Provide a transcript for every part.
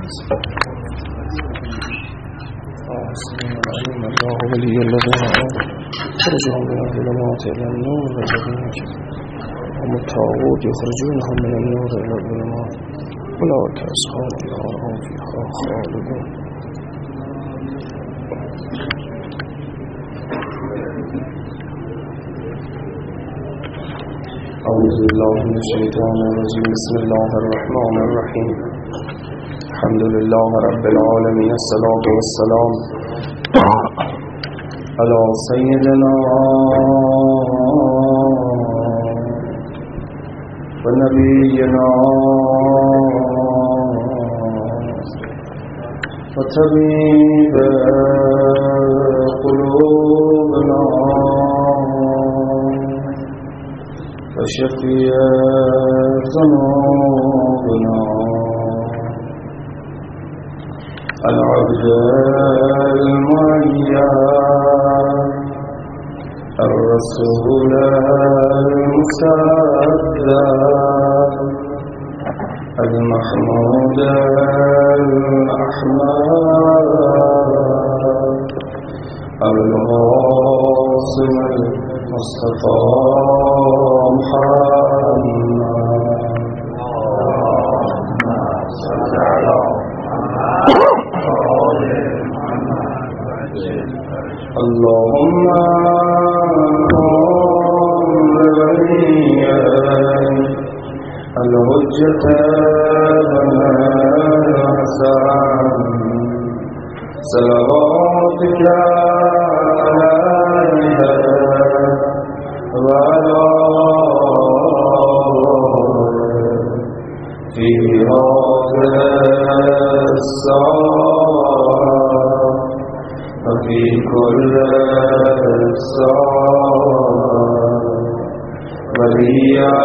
الله ولي الذين آمنوا يخرجهم من الظلمات إلى النور والذين هم الطاغوت يخرجونهم من النور إلى الظلمات أولئك أصحاب النار هم فيها خالدون. أعوذ بالله من الشيطان الرجيم. بسم الله الرحمن الرحيم. الحمد لله رب العالمين. الصلاة والسلام على سيدنا ونبينا وطبيب قلوبنا وشفيع ذنوبنا العبد المعيار الرسول المسدد المحمود الأحمد العاصم المصطفى اللهم الحجة بنا الحسن صلواتك عليه وعلى في هذا الساعة وفي كل ساعة وليا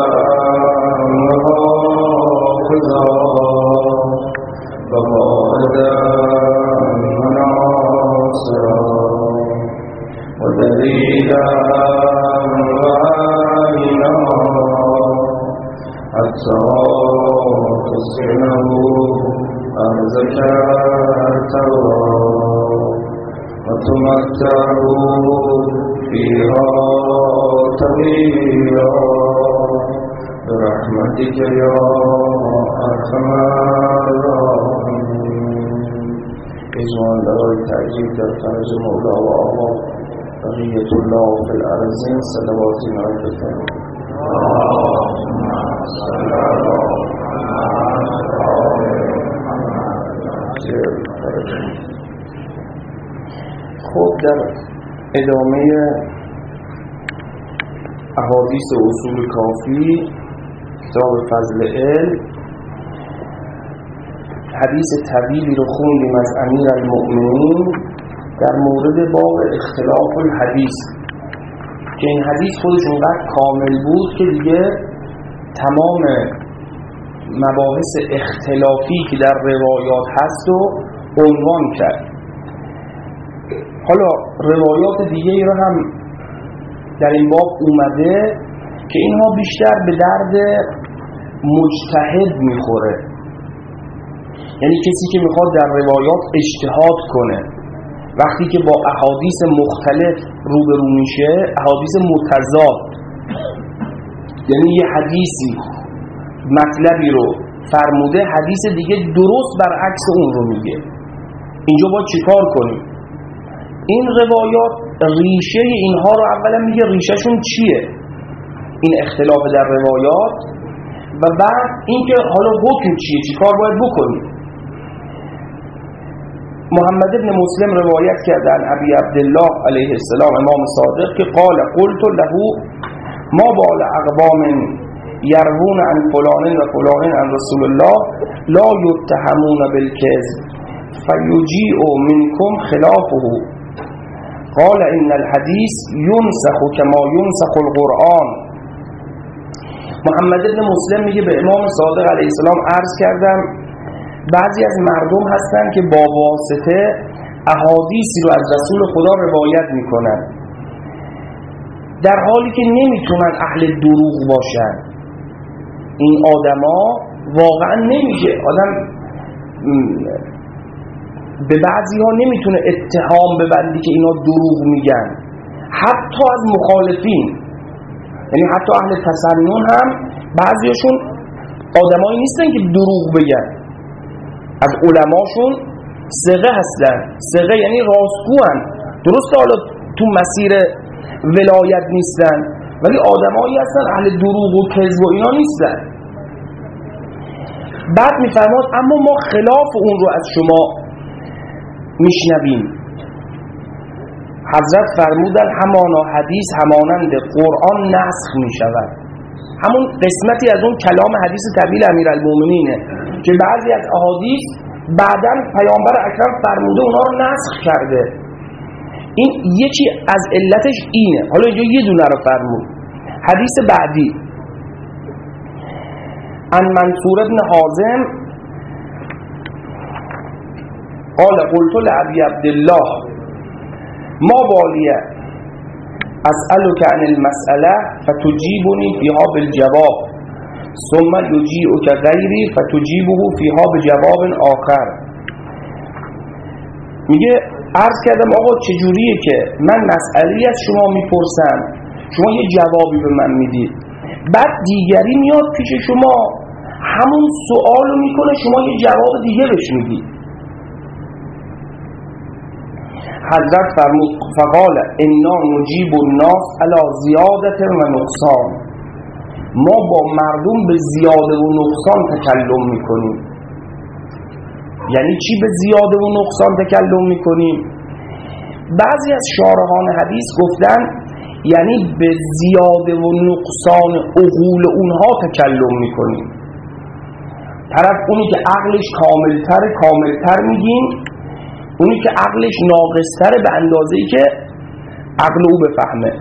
وحافظا وقائدا وناصرا ودليلا وعينا حتى تسكنه أرزك التوراة وتمتعه فيها طويلا برحمتك يا أرحم الراحمين. إجمال برای تعجیل در فرج مولا و آقا بقیت الله فی الارضین صلواتی نایت بکنیم. خب در ادامه احادیث اصول کافی کتاب فضل علم حدیث طویلی رو خوندیم از امیر المؤمنین در مورد باب اختلاف الحدیث که این حدیث خودش اونقدر کامل بود که دیگه تمام مباحث اختلافی که در روایات هست رو عنوان کرد. حالا روایات دیگه ای رو هم در این باب اومده که اینها بیشتر به درد مجتهد میخوره، یعنی کسی که میخواد در روایات اجتهاد کنه وقتی که با احادیث مختلف روبرو میشه، احادیث متضاد، یعنی یه حدیثی مطلبی رو فرموده حدیث دیگه درست برعکس اون رو میگه، اینجا باید چیکار کنیم؟ این روایات ریشه اینها رو اولا میگه ریشهشون چیه، این اختلاف در روایات، و بعد اینکه حالا حکم چیه، چیکار باید بکنیم. محمد بن مسلم روایت کرده عن ابی عبدالله علیه السلام امام صادق که قال قلت له ما بال اقوام یروون عن فلان و فلان عن رسول الله لا یتهمون بالکذب فیجیء منکم خلافه قال ان الحديث ينسخ كما ينسخ القرآن. محمد بن مسلم میگه به امام صادق علیه السلام عرض کردم بعضی از مردم هستن که با واسطه احادیثی رو از رسول خدا روایت میکنن در حالی که نمیتونن اهل دروغ باشن. این آدما واقعا نمیشه آدم به بعضی ها نمیتونه اتهام ببندی که اینا دروغ میگن، حتی از مخالفین، یعنی حتی اهل تسنن هم بعضیشون آدمایی نیستن که دروغ بگن، از علماشون ثقه هستن. ثقه یعنی راستگوان، درسته حالا تو مسیر ولایت نیستن ولی آدمایی هستن اهل دروغ و کذب و اینا نیستن. بعد میفرماد اما ما خلاف اون رو از شما میشنویم. حضرت فرمودن همانا حدیث همانند قرآن نسخ میشود. همون قسمتی از اون کلام حدیث طویل امیرالمومنینه که بعضی از احادیث بعداً پیامبر اکرم فرموده اونها رو نسخ کرده. این یکی از علتش اینه. حالا اینجا یه دونه رو فرمود. حدیث بعدی عن منصور ابن حازم قال قلت لأبي عبد الله ما بالیه اسألك عن المسألة فتجيبني فيها بالجواب ثم يجيئك غيري فتجيبه فيها بجواب آخر. میگه عرض کردم آقا چجوریه که من مسئله از شما میپرسم، شما یه جوابی به من میدید، بعد دیگری میاد پیش شما همون سوالو میکنه، شما یه جواب دیگه بهش میدید. حضرت فرمود فقال انا نجیب الناس علی زیادت و نقصان، ما با مردم به زیاده و نقصان تکلم میکنیم. یعنی چی به زیاده و نقصان تکلم میکنیم؟ بعضی از شارحان حدیث گفتن یعنی به زیاده و نقصان عقول اونها تکلم میکنیم. طرف اونی که عقلش کاملتر میگیم، اونی که عقلش ناقصتره به اندازه‌ای که عقل او بفهمه.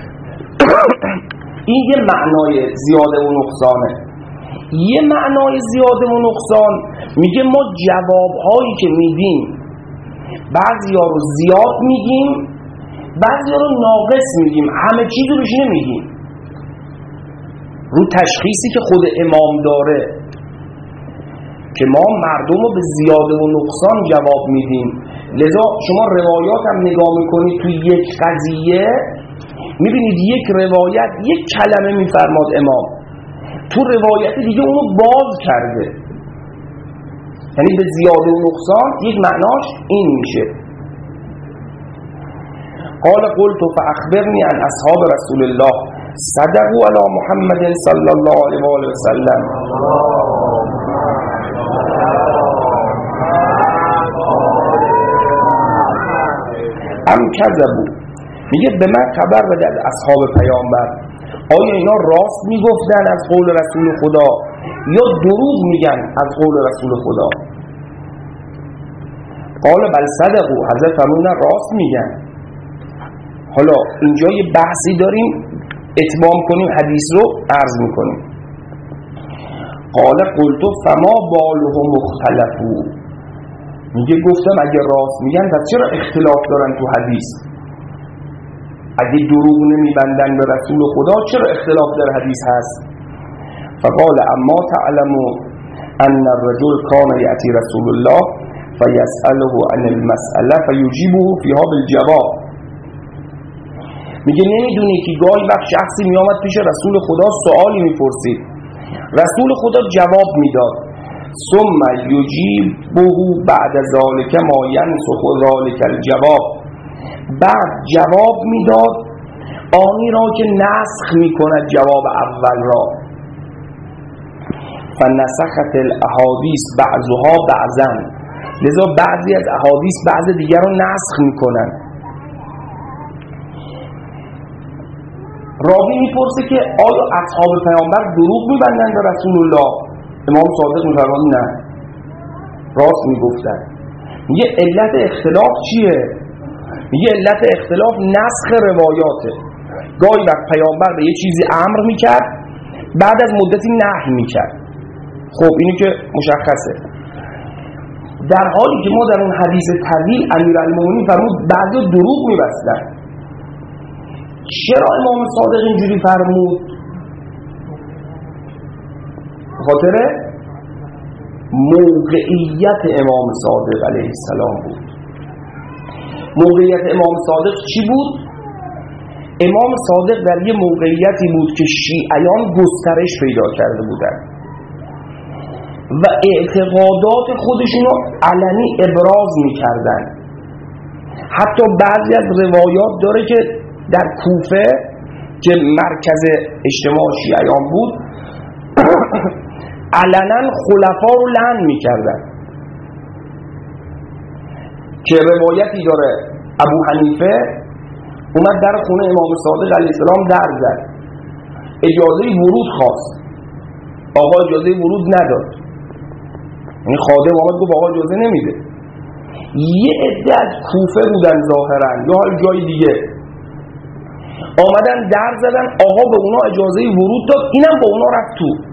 این یه معنای زیاده و نقصانه. یه معنای زیاده و نقصان میگه ما جوابهایی که میدیم بعضیا رو زیاد میگیم، بعضیا رو ناقص میگیم، همه چیزو بهش نمیگیم. رو تشخیصی که خود امام داره که ما مردم رو به زیاده و نقصان جواب میدیم. لذا شما روایات هم نگاه میکنید توی یک قضیه میبینید یک روایت یک کلمه میفرماد امام، تو روایت دیگه اونو باز کرده. یعنی به زیاده و نقصان یک معناش این میشه. قال قلت فاخبرني عن اصحاب رسول الله صدقوا على محمد صلی الله علیه و آله و سلم ام کذبوا. میگه به من خبر بده از اصحاب پیامبر، آیا اینا راست میگفتن از قول رسول خدا یا دروغ میگن از قول رسول خدا؟ قال بل صدقوا، حضرت فرمودن راست میگن. حالا اینجا یه بحثی داریم، اتمام کنیم حدیث رو عرض میکنیم. قال قلت فما بالهم مختلفو. میگه گفتم اگه راست میگن پس چرا اختلاف دارن تو حدیث؟ اگه دروغ نمیبندن به رسول خدا چرا اختلاف در حدیث هست؟ فقال اما تعلموا ان الرجل كان يأتي رسول الله فيسأله عن المسألة فيجيبه فيها بالجواب. میگه نمیدونی که گاهی وقت شخصی میامد پیش رسول خدا سوالی میپرسید، رسول خدا جواب میداد، ثم یجیبه بعد ذلك ما ينسخ ذلك الجواب، بعد جواب میداد آنی را که نسخ میکند جواب اول را. فنسخت الاحادیث بعضها بعضا، لذا بعضی از احادیث بعض دیگر رو نسخ میکنن. راوی میپرسه که آیا اصحاب پیامبر دروغ میبندن به رسول الله؟ امام صادق میفرماد نه، راست میگفتن. میگه علت اختلاف چیه؟ میگه علت اختلاف نسخ روایاته. گاهی وقت پیامبر به یه چیزی امر میکرد، بعد از مدتی نهی میکرد. خب اینی که مشخصه. در حالی که ما در اون حدیث طویل امیرالمومنین فرمود بعضی دروغ میبستن. چرا امام صادق اینجوری فرمود؟ خاطره موقعیت امام صادق علیه السلام بود. موقعیت امام صادق چی بود؟ امام صادق در یه موقعیتی بود که شیعیان گسترش پیدا کرده بودن و اعتقادات خودشون رو علنی ابراز میکردن. حتی بعضی از روایات داره که در کوفه که مرکز اجتماع شیعیان بود علنا خلفا رو لعن میکردن. که روایتی داره ابو حنیفه اومد در خونه امام صادق علیه السلام در زد، اجازه ورود خواست، آقا اجازه ورود نداد. یعنی خادم آمد گفت آقا اجازه نمیده. یه عده از کوفه بودن ظاهرا یا حال جای دیگه آمدن در زدن، آقا به اونا اجازه ورود داد، اینم با اونا رفت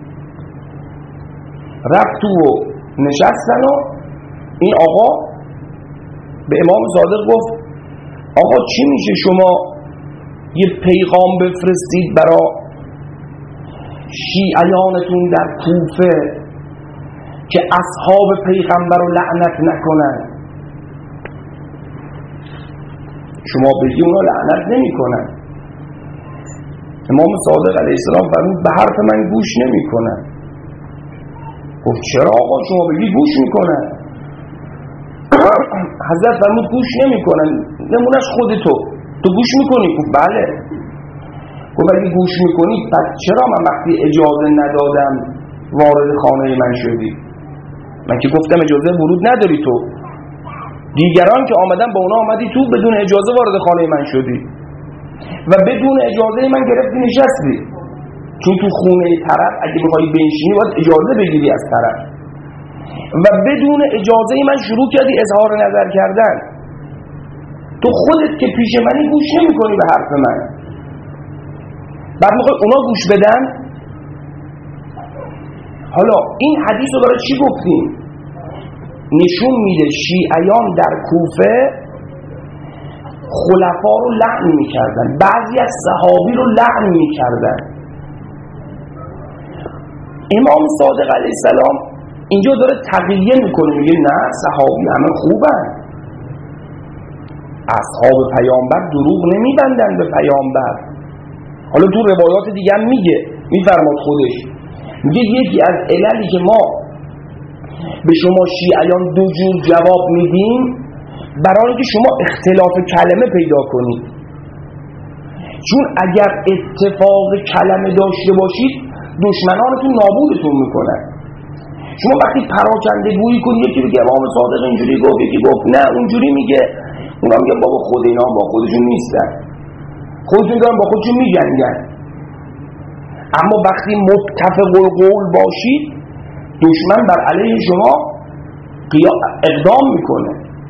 تو و نشستن و این آقا به امام صادق گفت آقا چی میشه شما یه پیغام بفرستید برای شیعیانتون در کوفه که اصحاب پیغمبر رو لعنت نکنن؟ شما بگی اونا لعنت نمی کنن. امام صادق علیه السلام فرمود به حرف من گوش نمی کنن. گفت چرا آقا شما بگی گوش می کنن؟ حضرت فرمود گوش نمی کنن. نمونش خودتو تو گوش می کنی؟ گفت بله. گفت اگه گوش می کنی پس چرا من وقتی اجازه ندادم وارد خانه من شدی؟ من که گفتم اجازه ورود نداری تو. دیگران که آمدن با اونا آمدی تو بدون اجازه وارد خانه من شدی و بدون اجازه من گرفتی نشستی. چون تو خونه طرف اگه بخوای بنشینی باید اجازه بگیری از طرف و بدون اجازه من شروع کردی اظهار نظر کردن. تو خودت که پیش منی گوش نمی کنی به حرف من، بعد میخوای اونا گوش بدن. حالا این حدیث رو برای چی گفتیم؟ نشون میده شیعیان در کوفه خلفا رو لعن میکردن، بعضی از صحابی رو لعن میکردن. امام صادق علیه السلام اینجا داره تقیه میکنه، میگه نه صحابی همه خوبن، اصحاب پیامبر دروغ نمیبندن به پیامبر. حالا تو روایات دیگه هم میفرماد خودش، میگه یکی از عللی که ما به شما شیعیان دو جور جواب میدیم برای اینکه شما اختلاف کلمه پیدا کنید. چون اگر اتفاق کلمه داشته باشید دشمنانتون نابودتون میکنن. شما وقتی پراکنده گویی کنید، یکی بگه امام صادق اینجوری گفت، یکی گفت نه اونجوری میگه، اونا میگه بابا خود اینا با خودشون نیستن، خودشون دارن با خودشون میجنگن. اما وقتی متفق القول باشید دشمن بر علیه شما اقدام میکنه.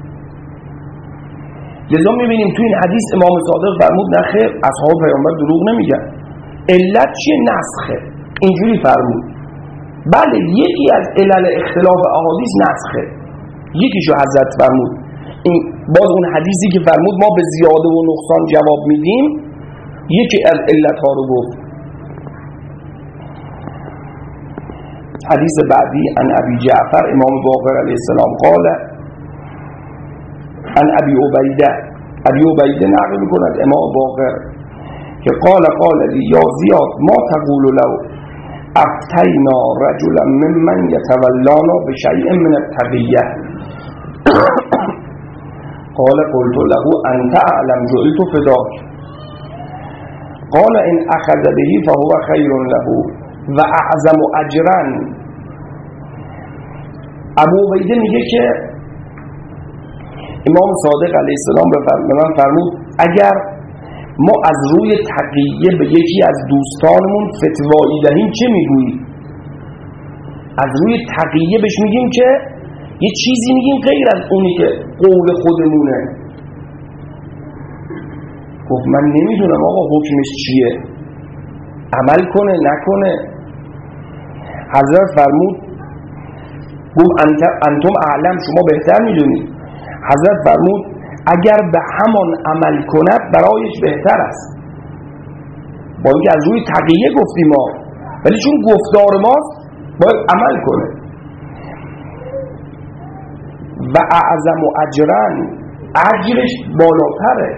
لذا میبینیم تو این حدیث امام صادق فرمود نه خیر اصحاب پیامبر دروغ نمیگن. علت چیه؟ نسخه. اینجوری فرمود. بله یکی از علل اختلاف احادیث نسخه، یکیشو حضرت فرمود. این باز اون حدیثی که فرمود ما به زیاده و نقصان جواب میدیم یکی از علتها رو گفت. حدیث بعدی عن ابی جعفر امام باقر علیه السلام قال عن ابی عبیده نقل میکند امام باقر که قال لی یا زیاد ما تقول لو افتینا رجلا ممن یتولانا بشیء من التقیه قال قلت له انت اعلم جئت فداک قال ان اخذ به فهو خیر له و اعظم اجرا. ابو عبیده میگه که امام صادق علیه السلام به من فرمود اگر ما از روی تقیه به یکی از دوستانمون فتوایی دهیم چه میگویی؟ از روی تقیه بهش میگیم که یه چیزی میگیم غیر از اونی که قول خودمونه. گفت من نمیدونم آقا حکمش چیه، عمل کنه نکنه. حضرت فرمود گفت انتم اعلم شما بهتر میدونید. حضرت فرمود اگر به همان عمل کند برایش بهتر است. با اینکه از روی تقیه گفتیم ما، ولی چون گفتار ماست باید عمل کنه. و اعظم اجرا، اجرش بالاتره،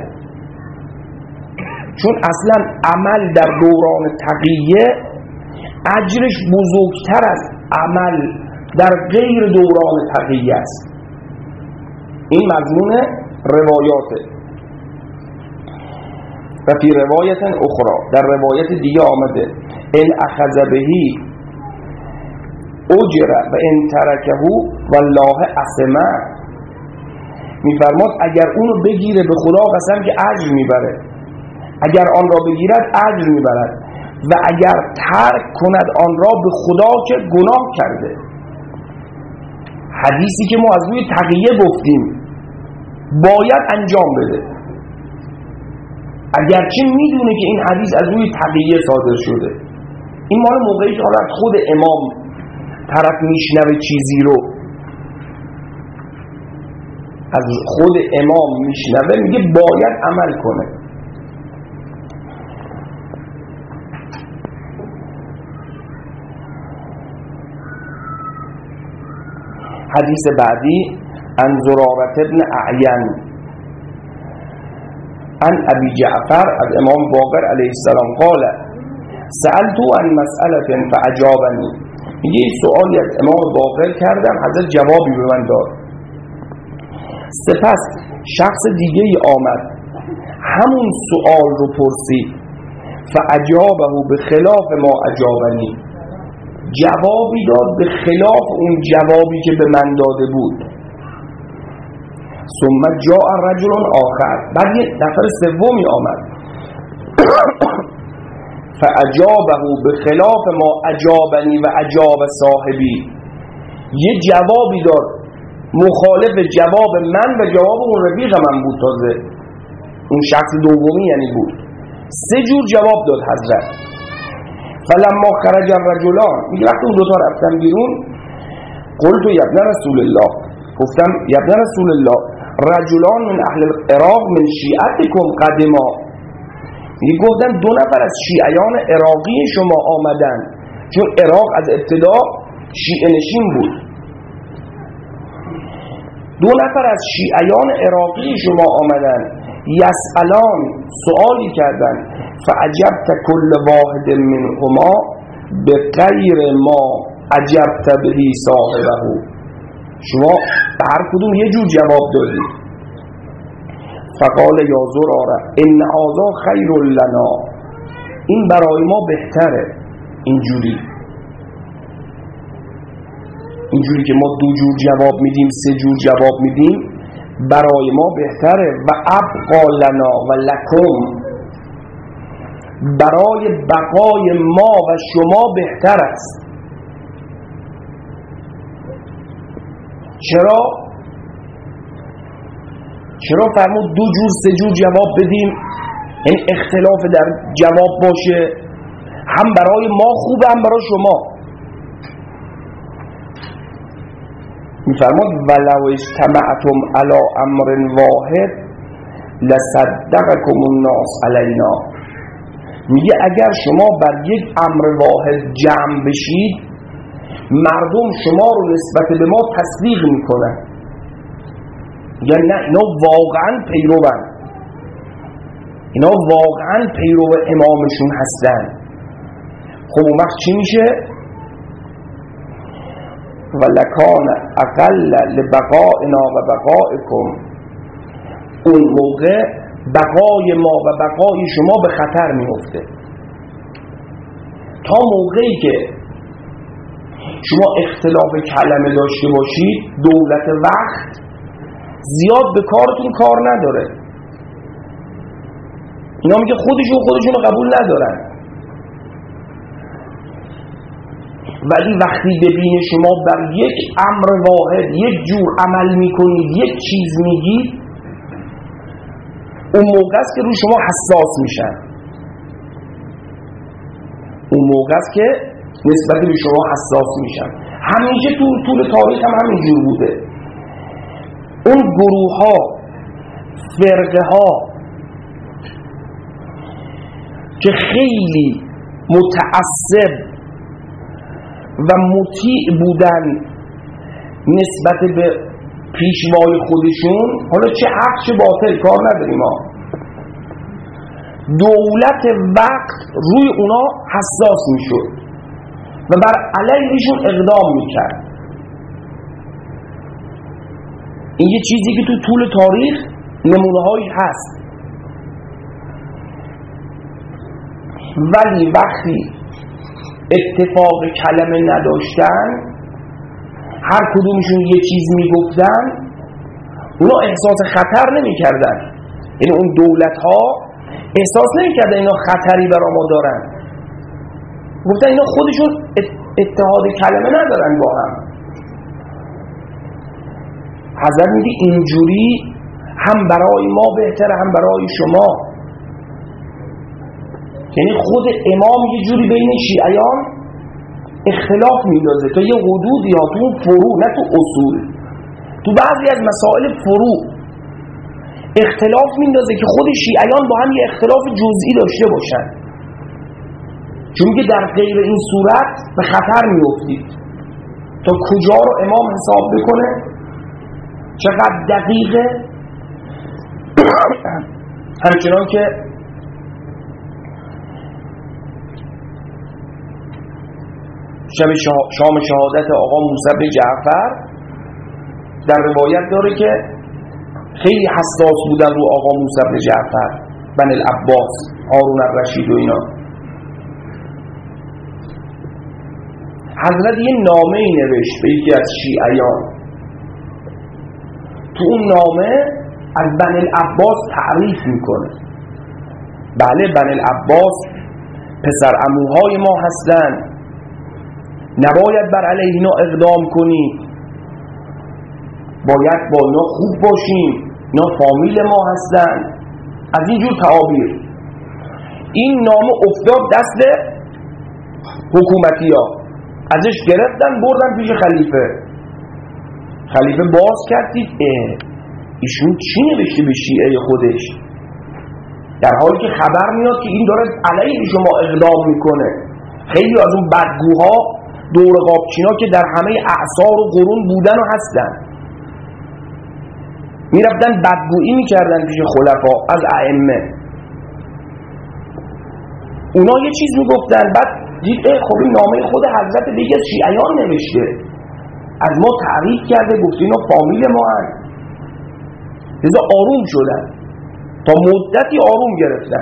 چون اصلا عمل در دوران تقیه اجرش بزرگتر از عمل در غیر دوران تقیه است. این مضمون روایاته. و فی روایت اخرى، در روایت دیگه آمده ان اخذ بهی اجر و ان ترکه والله اسمه، میفرماد اگر اونو بگیره به خدا قسم که اجر میبره، اگر آن را بگیرد اجر میبرد و اگر ترک کند آن را به خدا که گناه کرده. حدیثی که ما از روی تقیه گفتیم باید انجام بده، اگرچه میدونه که این حدیث از روی تقیه صادر شده. این مال موقعی که حالا خود امام طرف میشنوه چیزی رو، از خود امام میشنوه میگه باید عمل کنه. حدیث بعدی عن زرارة ابن اعین عن ابی جعفر از امام باقر علیه السلام قال سألتو عن مسئلة فاجابنی، میگه سوالی از امام باقر کردم، حضرت جوابی به من داد. سپس شخص دیگه ای آمد همون سوال رو پرسید، فاجابه به خلاف ما اجابنی، جوابی داد به خلاف اون جوابی که به من داده بود. ثم جاء رجل آخر، بعد یه نفر سومی آمد فاجابه به خلاف ما اجابنی و اجاب صاحبی، یه جوابی داد مخالف جواب من و جواب اون رفیق من بود، تازه اون شخص دومی یعنی بود. 3 جور جواب داد حضرت. فلما خرج الرجلان، میگه وقتی اون دوتا رفتن بیرون، قلت یا ابن رسول الله، گفتم یا ابن رسول الله رجلان من اهل العراق من شیعتکم قدما، میگه گفتن 2 نفر از شیعیان عراقی شما آمدن، چون عراق از ابتدا شیعه نشین بود. 2 نفر از شیعیان عراقی شما آمدن، یسألان، سوالی کردن، فعجبت کل واحد منهما به غیر ما عجبت بهی صاحبه، شما هر کدوم یه جور جواب دادید. فقال یا زراره ان هذا خیر لنا، این برای ما بهتره، اینجوری که ما 2 جور جواب میدیم 3 جور جواب میدیم برای ما بهتره. و ابقا لنا و لکم، برای بقای ما و شما بهتر است. چرا فرمود 2 جور 3 جور جواب بدیم؟ این اختلاف در جواب باشه، هم برای ما خوبه هم برای شما. میفرماد ولو اجتمعتم علی امر واحد لصدقکم الناس علینا، میگه اگر شما بر یک امر واحد جمع بشید مردم شما رو نسبت به ما تصدیق میکنن، یعنی نه اینا واقعا پیروان، اینا واقعا پیرو امامشون هستن. خب اون وقت چی میشه؟ ولکان اقل لبقائنا و بقائکم، اون موقع بقای ما و بقای شما به خطر میفته. تا موقعی که شما اختلاف کلمه داشته باشید دولت وقت زیاد به کارتون کار نداره. اینا میگه خودشون رو قبول ندارن، ولی وقتی ببینه شما بر یک امر واحد یک جور عمل میکنید، یک چیز میگید، اون موقع است که روی شما حساس میشن، اون موقع است که نسبت به شما حساس میشن. همیشه طول تاریخ هم همینجور بوده. اون گروه ها، فرقه ها که خیلی متعصب و مطیع بودن نسبت به پیشوای خودشون، حالا چه حق چه باطل کار نداریم ما، دولت وقت روی اونا حساس میشد و بر علیهشون اقدام میکرد. این یه چیزی که تو طول تاریخ نمونه هایی هست. ولی وقتی اتفاق کلمه نداشتن، هر کدومشون یه چیز میگفتن، اونا احساس خطر نمیکردن. یعنی اون دولت ها احساس نمیکردن اینا خطری برا ما دارن، گفتن اینا خودشون اتحاد کلمه ندارن با هم. حضرت میگه اینجوری هم برای ما بهتره هم برای شما. یعنی خود امام یه جوری بین شیعیان اختلاف میندازه تا یه حدودی ها، تو فروع نه تو اصول، تو بعضی از مسائل فروع اختلاف میندازه که خود شیعیان با هم یه اختلاف جزئی داشته باشن، چون که در غیر این صورت به خطر میافتید. تا کجا رو امام حساب بکنه، چقدر دقیقه. همچنان که شب شام شهادت آقا موسی بن جعفر در روایت داره که خیلی حساس بودن رو آقا موسی بن جعفر بن العباس، هارون الرشید و اینا. حضرت یه نامه‌ای نوشت به یکی از شیعیان. تو اون نامه از بن العباس تعریف میکنه. بله، بن العباس پسر عموهای ما هستن، نباید بر علیه اینا اقدام کنیم، باید با اینا خوب باشیم، اینا فامیل ما هستن. از اینجور تعابیر. این نامه افتاد دست حکومتی ها، ازش گرفتن بردن پیش خلیفه. خلیفه باز کردید ایشون چی نوشته به شیعه خودش، در حالی که خبر میاد که این داره علیه شما اقدام میکنه. خیلی از اون بدگوها دور قابچینا که در همه اعصار و قرون بودن و هستن، میرفتن بدگویی میکردن پیش خلفا از ائمه. اونا یه چیز میگفتن، بعد دید خب این نامه خود حضرت دیگه شیعیان نوشته، از ما تعریف کرده، گفته اینا فامیل ما هست. لذا آروم شدن، تا مدتی آروم گرفتن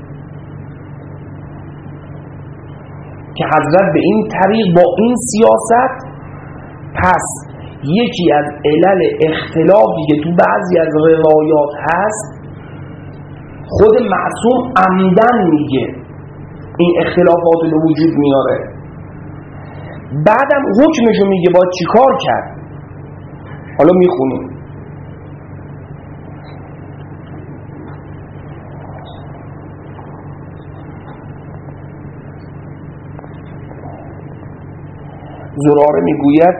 که حضرت به این طریق با این سیاست، پس یکی از علل اختلافی که تو بعضی از روایات هست، خود معصوم عمدن میگه این اختلافات رو وجود میاره، بعدم حکمشو میگه باید چی کار کرد. حالا میخونیم. زراره میگوید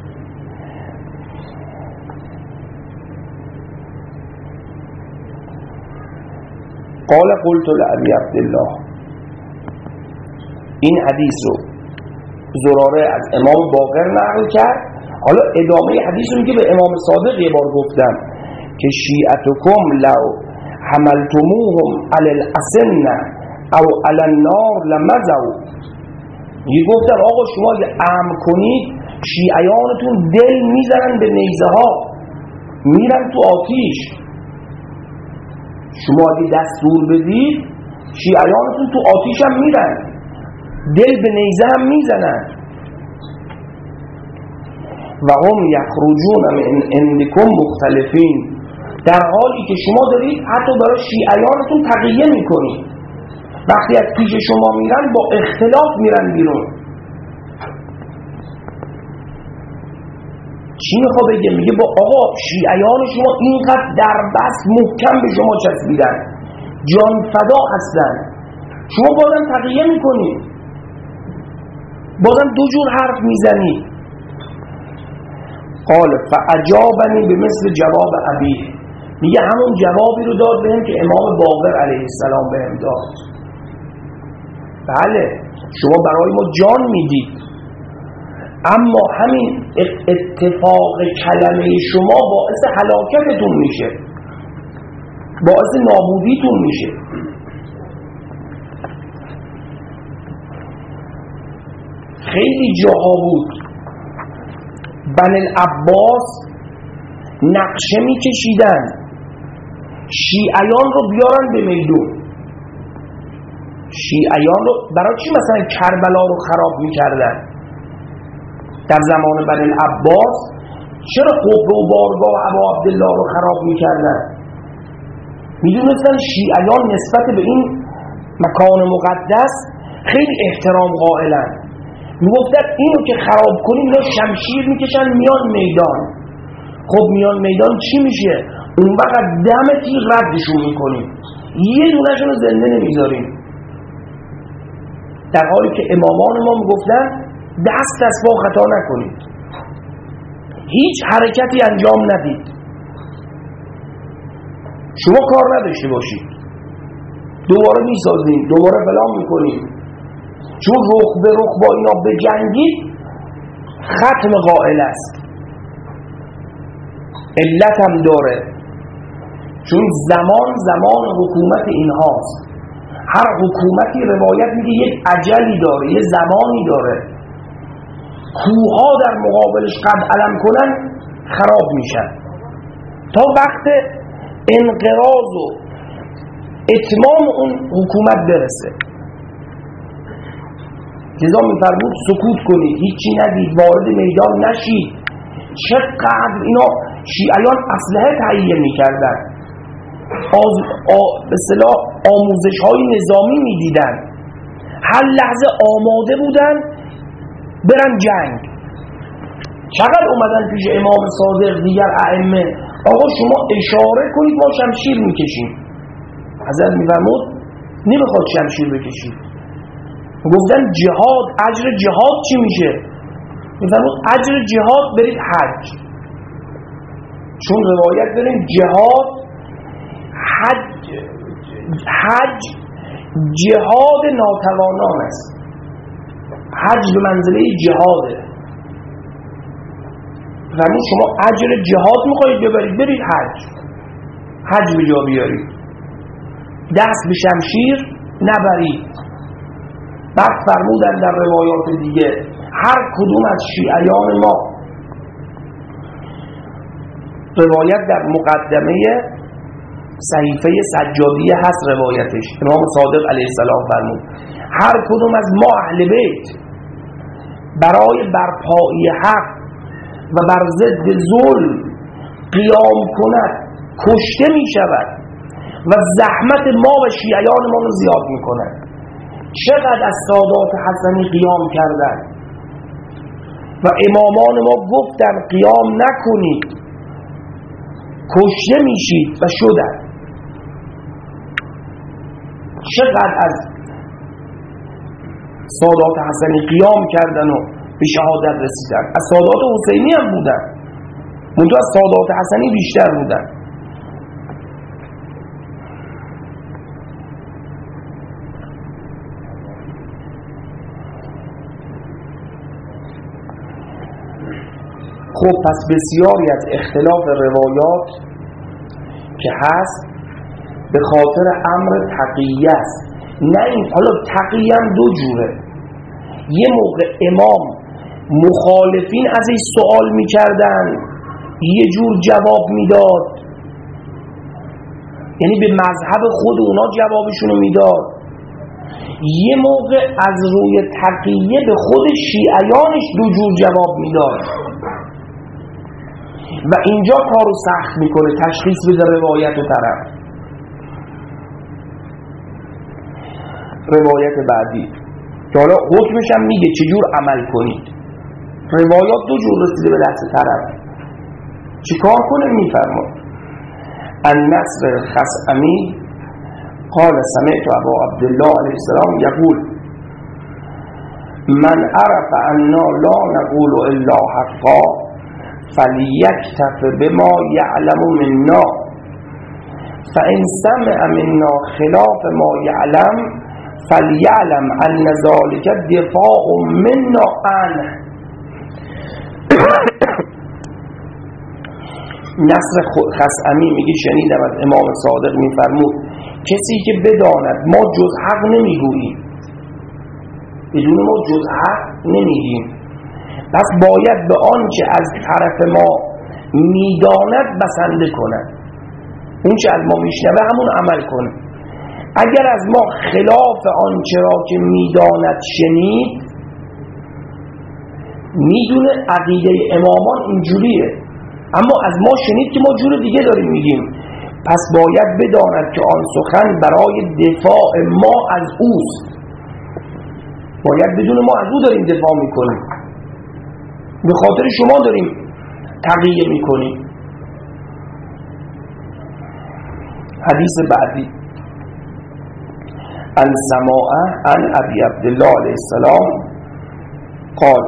قال قلت لأبي عبدالله. این حدیث رو زراره از امام باقر نقل کرد. حالا ادامه حدیث رو میگه به امام صادق یه بار گفتم که شیعتکم لو حملتموهم علی الاسنه او علی النار لمزوا. یه گفتن آقا شما اگه امر کنید شیعیانتون دل میزنن به نیزه ها، میرن تو آتیش. شما اگه دستور بدید شیعیانتون تو آتیش هم میرن، دل به نیزه هم میزنن. و هم یخرجون من عندکم مختلفین، در حالی که شما دارید حتی برای شیعیانتون تقیه میکنید. وقتی از پیش شما میرن با اختلاف میرن بیرون. چی میخواد بگه؟ میگه با آقا شیعیان شما اینقدر در بست محکم به شما چسبیدن، جان فدا هستن، شما بازم تقیه میکنید، بازم دو جور حرف میزنید. قال فاجابنی به مثل جواب ابیه. میگه همون جوابی رو داد بهم که امام باقر علیه السلام بهم داد. بله شما برای ما جان میدید، اما همین اتفاق کلمه شما باعث هلاکتتون میشه، باعث نابودیتون میشه. خیلی جاها بود بنی العباس نقشه میکشیدن شیعیان رو بیارن به میدون. شیعیان رو برای چی مثلا کربلا رو خراب میکردن در زمان بنی العباس؟ چرا قبه و بارگاه ابا عبدالله رو خراب میکردن؟ میدونستن شیعیان نسبت به این مکان مقدس خیلی احترام قائلن. میگفتن اینو که خراب کنیم اینا شمشیر میکشن میان میدان. خب میان میدان چی میشه؟ اون وقت دم تیغ ردشون میکنیم، یه دونهشون رو زنده نمیذاریم. در حالی که امامان ما میگفتن دست با خطا نکنید، هیچ حرکتی انجام ندید، شما کار نداشته باشید، دوباره میسازیم، دوباره فلان میکنیم. چون رخ به رخ با اینا بجنگید ختم قائل است. علت هم داره، چون زمان حکومت اینهاست. هر حکومتی روایت میگه یک اجلی داره، یه زمانی داره. کوها در مقابلش قد علم کنن خراب میشن تا وقت انقراض و اتمام اون حکومت برسه. لذا میفرمود سکوت کنید، هیچی نگید، وارد میدان نشید. چقدر اینا شیعیان اسلحه تهیه میکردن، به اصطلاح آموزش‌های نظامی میدیدن، هر لحظه آماده بودن برن جنگ. چقدر اومدن پیش امام صادق دیگر ائمه، آقا شما اشاره کنید ما شمشیر میکشیم. حضرت میفرمود نمیخواد شمشیر بکشید. گفتن جهاد، اجر جهاد چی میشه؟ میفرمود اجر جهاد برید حج. چون روایت داریم جهاد حج جهاد ناتوانان است. حج به منزله جهاده. فرمود شما اجر جهاد میخواید ببرید برید حج به جا بیارید، دست به شمشیر نبرید. بعد فرمودن در روایات دیگه هر کدوم از شیعیان ما، روایت در مقدمه صحیفه سجادیه هست روایتش، امام صادق علیه السلام فرمود هر کدوم از ما اهل بیت برای برپایی حق و بر ضد ظلم قیام کند کشته می شود و زحمت ما و شیعیان ما رو زیاد می کند. چقدر از سادات حسنی قیام کردن و امامان ما گفتن قیام نکنید کشته میشید و شدن. چقدر از سادات حسنی قیام کردن و به شهادت رسیدن. از سادات حسینی هم بودن، منتها از سادات حسنی بیشتر بودن. خب پس بسیاری از اختلاف روایات که هست به خاطر امر تقیه است. نه این حالا تقیه هم دو جوره. یه موقع امام مخالفین ازش سوال میکردن یه جور جواب میداد، یعنی به مذهب خود اونا جوابشونو میداد. یه موقع از روی تقیه به خود شیعیانش دو جور جواب میداد و اینجا کارو سخت میکنه تشخیص بده روایت و طرف. روایت بعدی که حالا حکمش هم میگه چجور عمل کنید. روایات دو جور رسیده به دست طرف، چی کار کنه؟ میفرماد النصر الخصعمی قال سمعت ابا عبدالله علیه السلام یقول من عرف انا لا نقول الا حقا فلیکتف بما یعلم منا فان سمع منا خلاف ما یعلم فلیعلم ان ذلك دفاع منا عنه نصر خثعمی میگه شنیدم از امام صادق میفرمود کسی که بداند ما جز حق نمیگوییم، بدون ما جز حق نمیگیم، پس باید به آنچه از طرف ما میداند بسنده کند، اون چه از ما میشنوه همون عمل کنه. اگر از ما خلاف آنچه را که میداند شنید، میدونه عقیده امامان اینجوریه اما از ما شنید که ما جور دیگه داریم میگیم، پس باید بداند که آن سخن برای دفاع ما از اوست، باید بدون ما از او داریم دفاع میکنیم، به خاطر شما داریم تقیه میکنیم. حدیث بعدی عن سماعه عن ابی عبدالله علیه السلام قال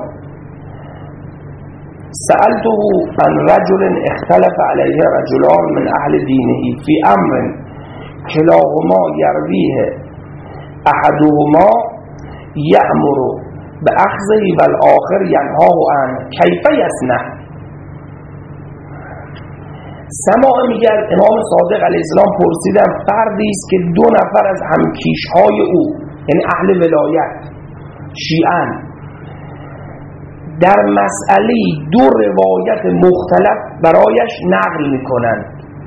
سألته عن رجل اختلف عليه رجلان من اهل دینه فی امر کلاهما یرویه احدهما یأمر بأخذه والآخر ینهاه عنه کیف یصنع. سماعه میگه امام صادق علیه السلام پرسیدن فردی است که دو نفر از همکیشهای او یعنی اهل ولایت شیعن در مسئله دو روایت مختلف برایش نقل میکنند.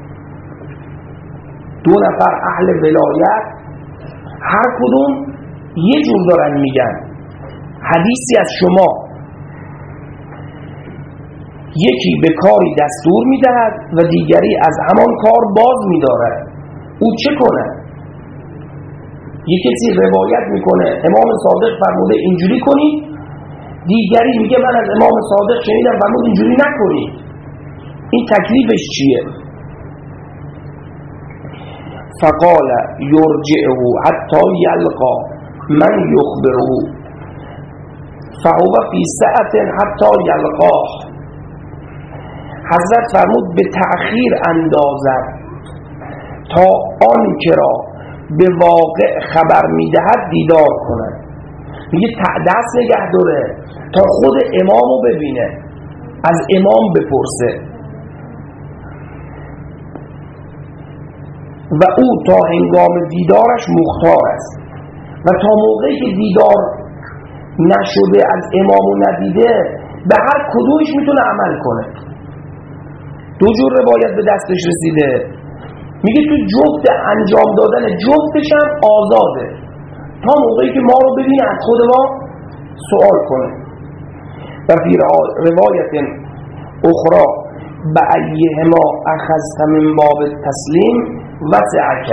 دو نفر اهل ولایت هر کدوم یه جور دارن میگن حدیثی از شما، یکی به کاری دستور میدهد و دیگری از همان کار باز میدارد، او چه کنه؟ یک کسی روایت میکنه امام صادق فرموده اینجوری کنید، دیگری میگه من از امام صادق شنیدم فرمود اینجوری نکنید، این تکلیفش چیه؟ فقال یرجعه حتی یلقا من یخبره فهو فی سعة حتی یلقاه. حضرت فرمود به تأخیر اندازد تا آن که را به واقع خبر میدهد دیدار کند، میگه دست نگه داره تا خود امامو ببینه، از امام بپرسه و او تا هنگام دیدارش مختار است و تا موقعی که دیدار نشده از امامو ندیده به هر کدومش میتونه عمل کنه. دو جور روایت به دستش رسیده، میگه تو جفت انجام دادن جفتش هم آزاده تا موقعی که ما رو ببینه از خود ما سوال کنه. و فی روایت اخرى به ایهما اخذت من باب تسلیم وسعک،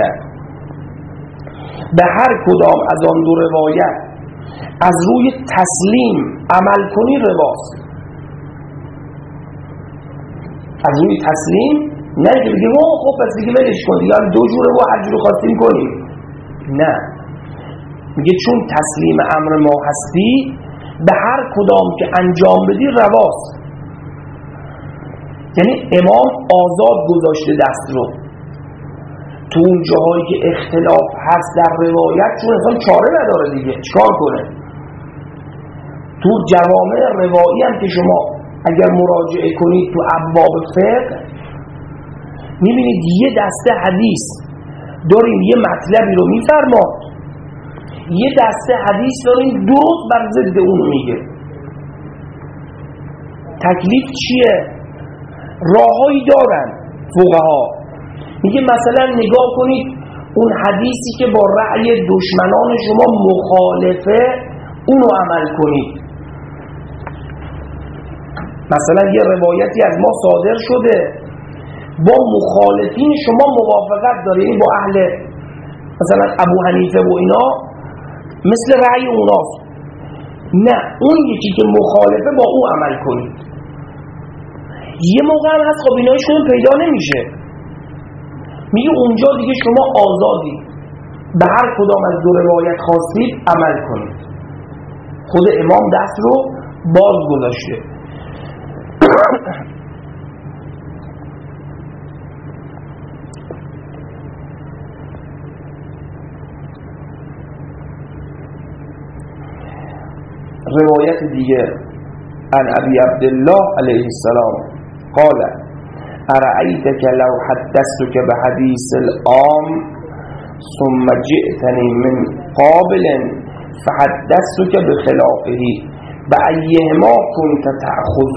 به هر کدام از آن دو روایت از روی تسلیم عمل کنی رواست. از روی تسلیم نه که بگیم خب پس دیگه ولش کن دیگه دو جوره و هر جور خواستیم کنیم، نه، میگه چون تسلیم امر ما هستی به هر کدام که انجام بدی رواست. یعنی امام آزاد گذاشته دست رو تو اون جاهایی که اختلاف هست در روایت، چون اصلا چاره نداره دیگه چکار کنه. تو جوامع روایی هم که شما اگر مراجعه کنید تو ابواب فقه میبینید یه دسته حدیث داریم یه مطلبی رو میفرماد، یه دسته حدیث داریم درست بر ضد اون میگه. تکلیف چیه؟ راههایی دارن فقها، میگه مثلا نگاه کنید اون حدیثی که با رأی دشمنان شما مخالفه اونو عمل کنید. مثلا یه روایتی از ما صادر شده با مخالفین شما موافقت داره، یعنی با اهل مثلا ابو حنیفه و اینا مثل رأی اوناست، نه اون یکی که مخالفه با او عمل کنید. یه موقع هم هست خب اینایش کنون پیدا نمیشه، میگه اونجا دیگه شما آزادی به هر کدام از دو روایت خواستید عمل کنید. خود امام دست رو باز گذاشته. روایت دیگه عن ابي عبدالله علیه السلام قال ارأیتک لو حدثتک بحدیث العام ثم جئتنی من قابل فحدثتک بخلافه بأیهما كنت تأخذ.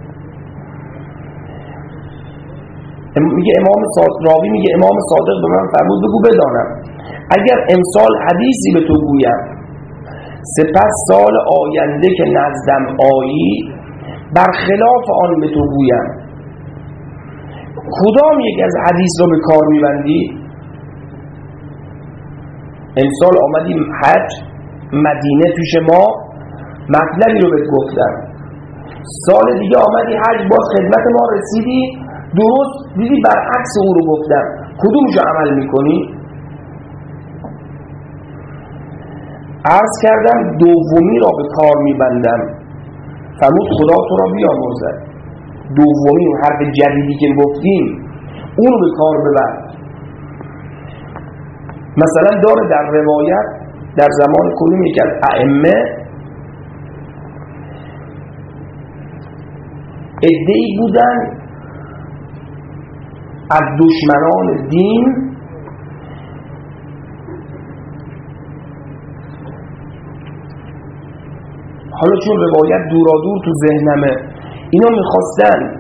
میگه راوی میگه امام صادق به من فرمود بگو بدانم اگر امسال حدیثی به تو گویم سپس سال آینده که نزدم آیی برخلاف آن به تو گویم کدام یک از حدیث رو به کار میبندی؟ امسال آمدیم حج مدینه پیش ما مطلبی رو بهت گفتم، سال دیگه آمدی حج باز خدمت ما رسیدی درست دیدی برعکس او رو گفتم، کدومشو عمل میکنی؟ عرض کردم دومی را به کار میبندم. فرمود خدا تو را بیامرزد، دومی حرف جدیدی که گفتیم اون رو به کار ببر. مثلا داره در روایت در زمان کدوم یک از ائمه عده‌ای بودن از دشمنان دین حالا چون روایت دورادور تو ذهنمه اینا میخواستن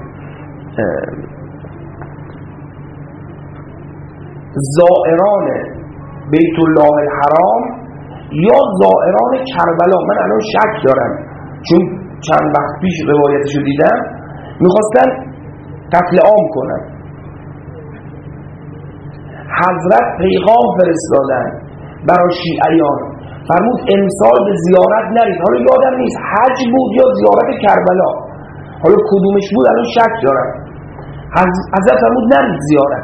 زائران بیت الله الحرام یا زائران کربلا، من الان شک دارم چون چند وقت پیش روایتشو دیدم، میخواستن قتل عام کنن. حضرت پیغام فرستادن برای شیعیان فرمود امسال به زیارت نرید. حالا یادم نیست حج بود یا زیارت کربلا، حالا کدومش بود الان شک دارم. حضرت فرمود نرید زیارت،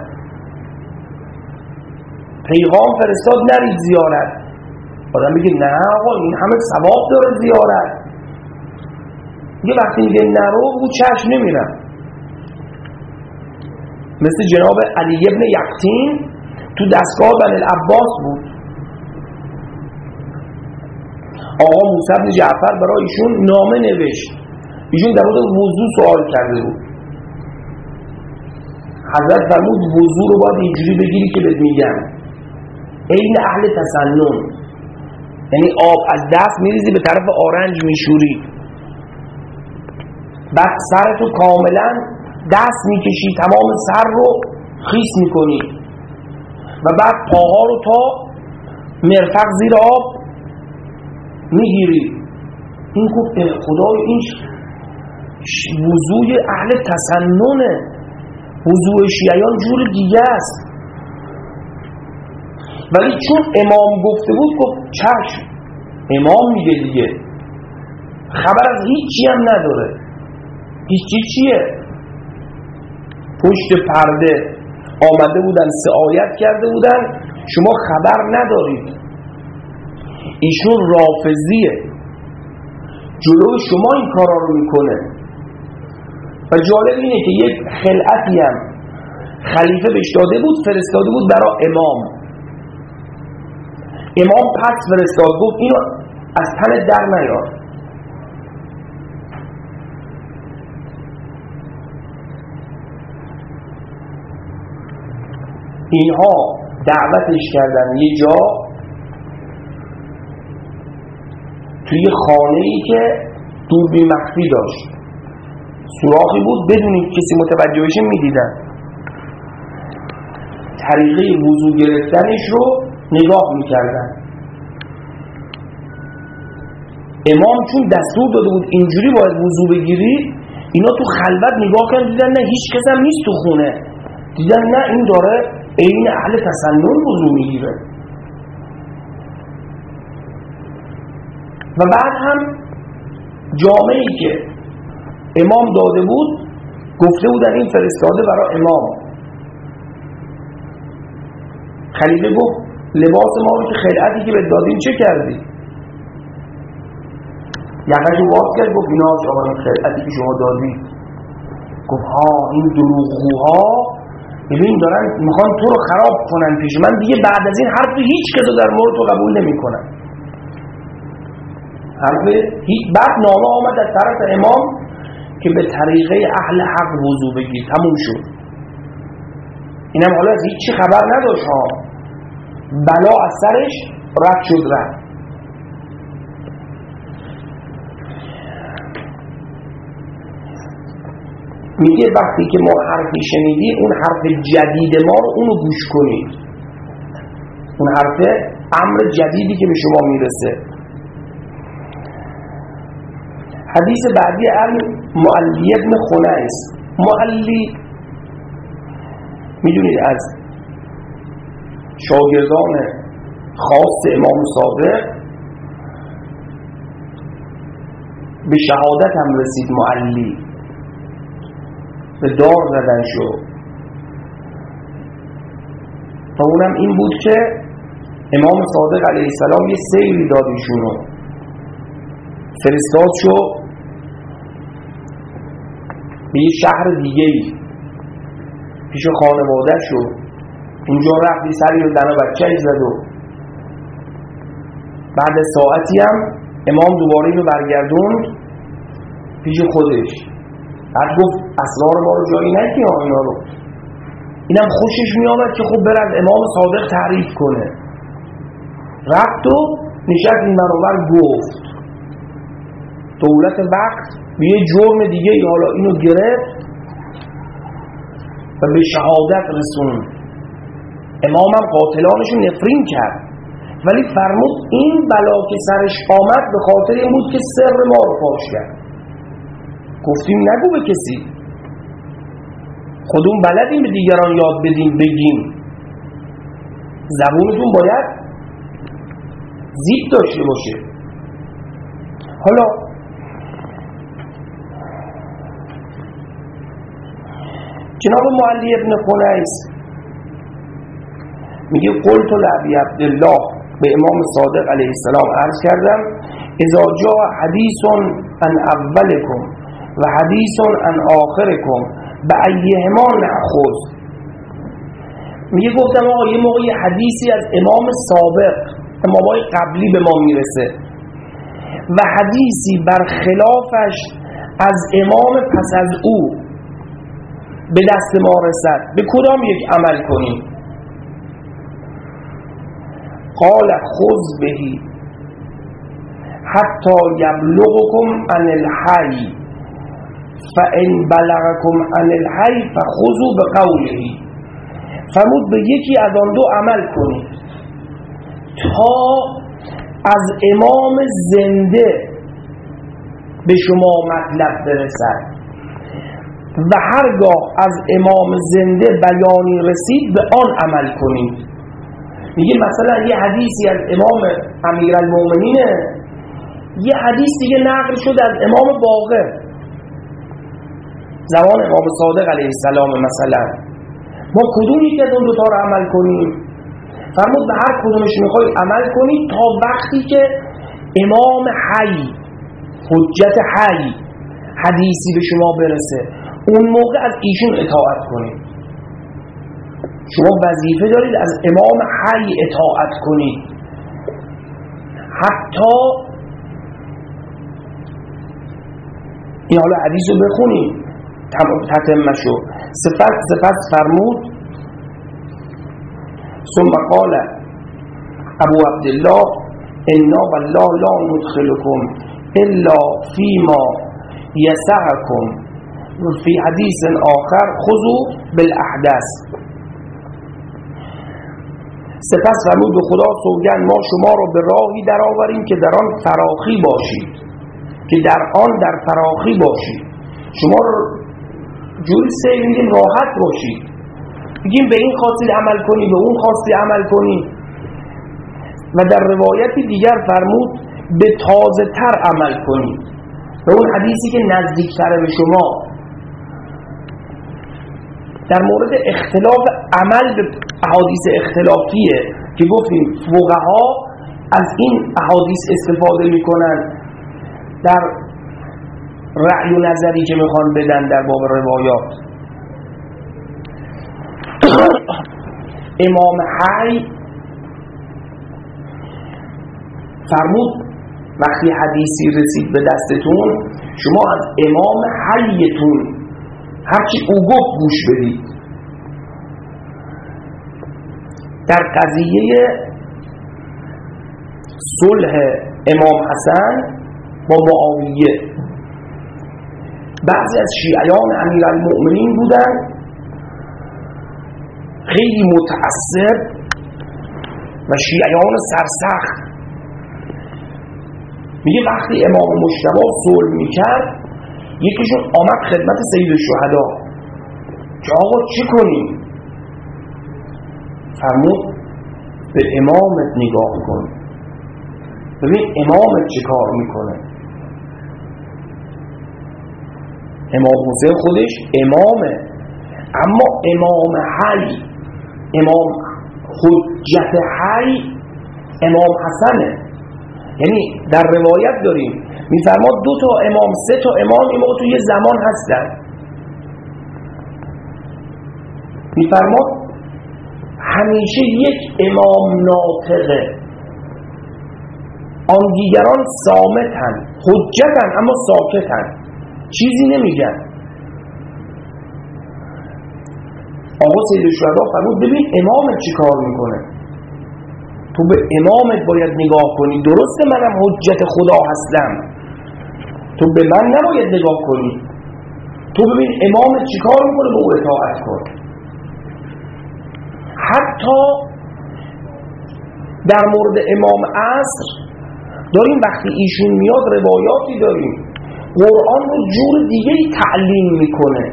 پیغام فرستاد نرید زیارت. آدم بگه نه آقا این همه ثواب داره زیارت، یه وقتی میگه نرو او چشم نمیرم. مثل جناب علی ابن یقطین تو دستگاه بنی العباس بود، آقا موسی بن جعفر برای ایشون نامه نوشت، ایشون در مورد وضو سوال کرده بود. حضرت فرمود وضو رو باید اینجوری بگیری که بهت میگم، عین اهل تسنن، یعنی آب از دست میریزی به طرف آرنج میشوری، بعد سرتو کاملا دست میکشی تمام سر رو خیس میکنی و بعد پاها رو تا مرفق زیر آب میگیری. این گفت خدای این وضوی اهل تسننه، وضوی شیعیان جور دیگه است. ولی چون امام گفته بود گفت چشم، امام میگه دیگه، خبر از هیچی هم نداره. هیچی چیه؟ پشت پرده آمده بودن 3 آیت کرده بودن شما خبر ندارید. ایشون رافضیه، جلو شما این کارا رو میکنه. و جالب اینه که یک خلعتی هم خلیفه بهش داده بود، فرستاده بود برای امام. امام پس فرستاد گفت اینو از تن در نیار. اینها دعوتش کردن یه جا توی خانه‌ای که دوربین مخفی داشت، سوراخی بود بدون کسی متوجه بشه میدیدن. طریقه وضو گرفتنش رو نگاه میکردن. امام چون دستور داده بود اینجوری باید وضو بگیری، اینا تو خلوت نگاه کردن دیدن نه هیچ کس هم نیست تو خونه، دیدن نه این داره عین اهل تسنن وضو میگیره. و بعد هم جامعه‌ای که امام داده بود گفته بودن این فرستاده برای امام. خلیفه گفت لباس ما رو که خلعتی که به دادیم چه کردی؟ یقه‌شو باز کرد گفت اینا آقا این خلعتی که شما دادید. گفت ها این دروغگوها ببین دارن میخوان تو رو خراب کنن پیش من، دیگه بعد از این حرف هیچ کس در مورد تو قبول نمیکنن. بعد نامه آمد از طرف امام که به طریقه اهل حق وضو بگیر. تموم شد. اینم حالا از هیچی خبر نداشت ها، بلا از سرش رد شد. رد میگه وقتی که ما حرفی شنیدیم، اون حرف جدید ما رو اونو گوش کنید، اون حرف امر جدیدی که به شما میرسه. حدیث بعدی معلی ابن خنیس. معلی میدونید از شاگردان خاص امام صادق به شهادت هم رسید. معلی به دار زدن شد و اونم این بود که امام صادق علیه السلام یه سیری داد ایشونو، فرستاد شد به یه شهر دیگه‌ای پیش خانواده شد. اونجا رفت سری و زن و بچه‌اش زد و بعد ساعتی هم امام دوباره اینو برگردوند پیش خودش. بعد گفت اسرار ما رو جایی نگی اینا رو. اینم خوشش میامد که خب بره از امام صادق تعریف کنه. رفت و نشست این برابر گفت. دولت وقت به یه جرم دیگه حالا اینو گرفت و به شهادت رسوند. امامم قاتلانشو نفرین کرد، ولی فرمود این بلا که سرش آمد به خاطر این بود که سر ما رو فاش کرد. گفتیم نگو به کسی، خودمون بلدیم به دیگران یاد بدیم بگیم. زبونتون باید زیب داشته باشه. حالا جناب معلی ابن خنیس میگه قلت لابی عبدالله، به امام صادق علیه السلام عرض کردم اذا جاء حدیث عن اولکم و حدیث عن آخرکم بأیهما نأخذ. میگه گفتم آقا یه موقعی حدیثی از امام سابق، امامای قبلی به ما میرسه و حدیثی برخلافش از امام پس از او به دست ما رسد، به کدام یک عمل کنیم؟ قال خذ بهی حتی یبلغکم عن الحی فان بلغکم عن الحی فخذوا بقوله. فرمود به یکی از آن دو عمل کنید تا از امام زنده به شما مطلب برسد و هرگاه از امام زنده بیانی رسید به آن عمل کنید. میگه مثلا یه حدیثی از امام امیرالمومنینه، یه حدیث دیگه نقل شد از امام باقر زمان امام صادق علیه السلام. مثلا ما کدوم یکی از اون دوتا رو عمل کنیم؟ فرمود به هر کدومش میخواید عمل کنید تا وقتی که امام حی، حجت حی، حدیثی به شما برسه، اون موقع از ایشون اطاعت کنید. شما وظیفه دارید از امام حی اطاعت کنید حتی این حالا حدیث رو بخونید تتمه شو. سپس فرمود ثم قال ابو عبدالله انا والله لا ندخلكم الا فيما يسعكم فی حدیث آخر خذوا بالاحداث. سپس فرمود به خدا سوگند ما شما را به راهی در آوریم که در آن فراخی باشید، که در آن در فراخی باشید. شما جوری سیر میدیم راحت باشید، بگیم به این خواستید عمل کنی، به اون خواستید عمل کنی. و در روایتی دیگر فرمود به تازه تر عمل کنید، به اون حدیثی که نزدیکتره به شما. در مورد اختلاف عمل به احادیث اختلافیه که گفتیم فقها از این احادیث استفاده میکنن در رأی و نظری که میخوان بدن در باب روایات. امام حی فرمود وقتی حدیثی رسید به دستتون شما از امام حیتون هرچی او گفت گوش بدید. در قضیه صلح امام حسن با معاویه بعضی از شیعیان امیرالمؤمنین بودن خیلی متعصب و شیعیان سرسخت. میگه وقتی امام مجتبی صلح میکرد یکیشون آمد خدمت سید الشهدا که آقا چی کنیم؟ فرمود به امامت نگاه کن، ببین امامت چه کار میکنه. امام حسین خودش امامه، اما امام حی، امام حجت حی امام حسنه. یعنی در روایت داریم میفرماد 2 تا امام 3 تا امام این موقع توی یه زمان هستن. میفرماد همیشه یک امام ناطقه، آن دیگران صامتن، حجتن اما ساکتن، چیزی نمیگن. آقا سید الشهدا فرمود ببین امامت چی کار میکنه، تو به امامت باید نگاه کنی. درسته منم حجت خدا هستم، تو به من نباید نگاه کنی، تو ببین امامت چی کار میکنه به او اطاعت کن. حتی در مورد امام عصر داریم وقتی ایشون میاد روایاتی داریم قرآن رو جور دیگه تعلیم میکنه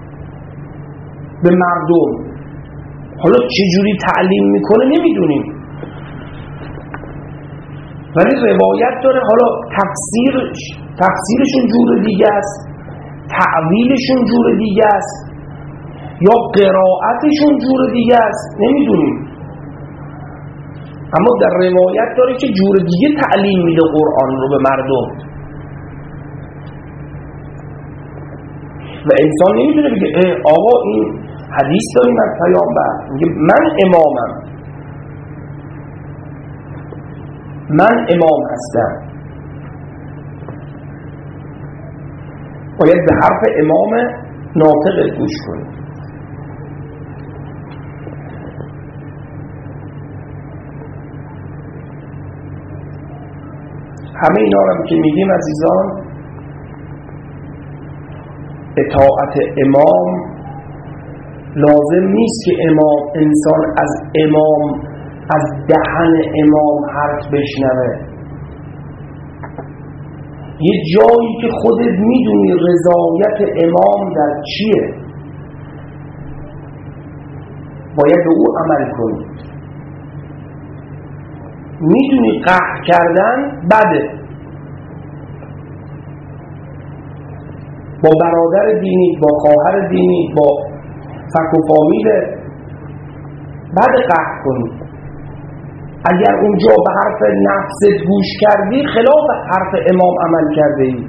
به مردم. حالا چه جوری تعلیم میکنه نمیدونیم، ولی روایت داره. حالا تفسیرشون جور دیگه است، تعویلشون جور دیگه است، یا قرائتشون جور دیگه است، نمیدونیم. اما در روایت داره که جور دیگه تعلیم میده قرآن رو به مردم و انسان نمیتونه بگه آقا این حدیث داریم از پیامبر، میگه من امامم، من امام هستم. باید به حرف امام ناطق گوش کنید. همه اینا رو که میگیم عزیزان، اطاعت امام لازم نیست که انسان از دهن امام حرف بشنوه. یه جایی که خودت میدونی رضایت امام در چیه باید به او عمل کنی. میدونی قهر کردن بده، با برادر دینی، با خواهر دینی، با فک و فامیل بعد قهر کنی. اگر اونجا به حرف نفست گوش کردی خلاف حرف امام عمل کرده ای.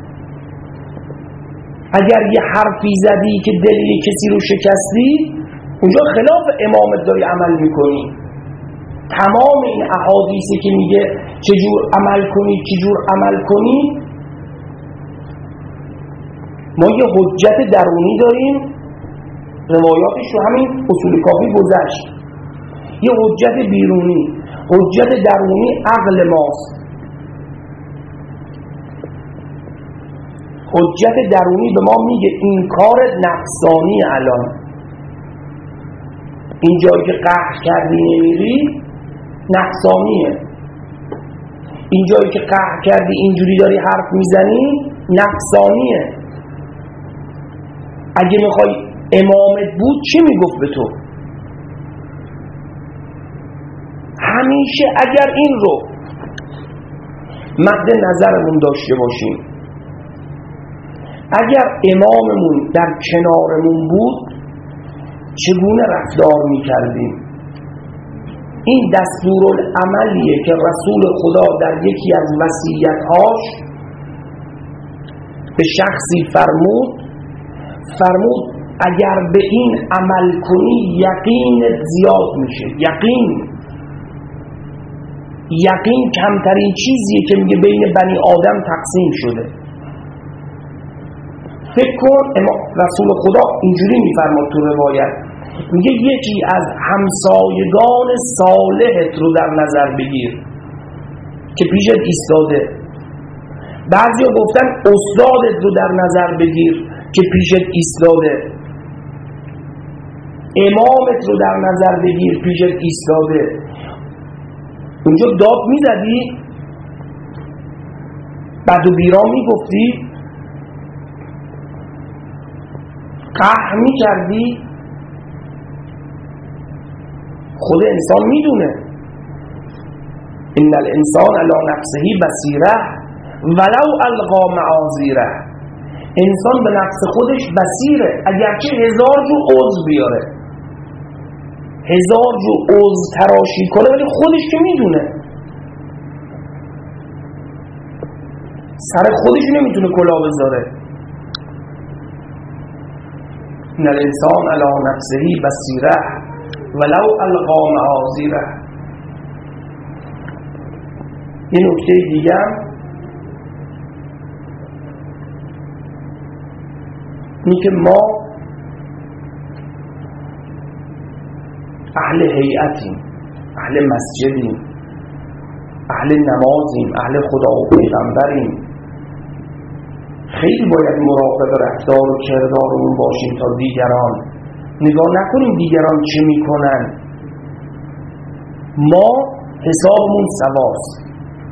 اگر یه حرفی زدی که دل کسی رو شکستی اونجا خلاف امامت داری عمل میکنی. تمام این احادیثی که میگه چجور عمل کنی چجور عمل کنی، ما یه حجت درونی داریم، روایاتش رو همین اصول کافی گذشت. یه حجت بیرونی، حجت درونی عقل ماست. حجت درونی به ما میگه این کار نفسانی، الان این جایی که قهر کردی نمیری نفسانیه، این جایی که قهر کردی اینجوری داری حرف میزنی نفسانیه. اگه میخوای امامت بود چی میگفت به تو؟ همیشه اگر این رو مد نظرمون داشته باشیم، اگر اماممون در کنارمون بود چگونه رفتار میکردیم؟ این دستورالعملیه که رسول خدا در یکی از وصیت‌هاش به شخصی فرمود اگر به این عمل کنی یقینت زیاد میشه. یقین یقین کمترین چیزیه که میگه بین بنی آدم تقسیم شده. فکر کن رسول خدا اینجوری میفرماد تو روایت، میگه یکی از همسایگان صالحت رو در نظر بگیر که پیشت ایستاده. بعضیا گفتن استادت رو در نظر بگیر که پیشت ایستاده. امامت رو در نظر بگیر پیشت ایستاده. اونجا داد میزدی؟ بد و بیرا میگفتی؟ قهر میکردی؟ خود انسان میدونه ان الانسان علی نفسه بصیره ولو القا معاذیره. انسان به نفس خودش بصیره، اگرچه 1000 جو عذر بیاره، 1000 جو عذر تراشی کنه، ولی خودش که میدونه سر خودش نمیتونه کلاه بذاره. ان الانسان علی نفسه بصیره ولو القا معاذیره. یه نکته دیگه این که ما اهل هیئتیم، اهل مسجدیم، اهل نمازیم، اهل خدا و پیغمبریم. خیلی باید مراقب رفتار و کردارمون باشیم تا دیگران نگاه نکنیم دیگران چه میکنن. ما حسابمون سواست.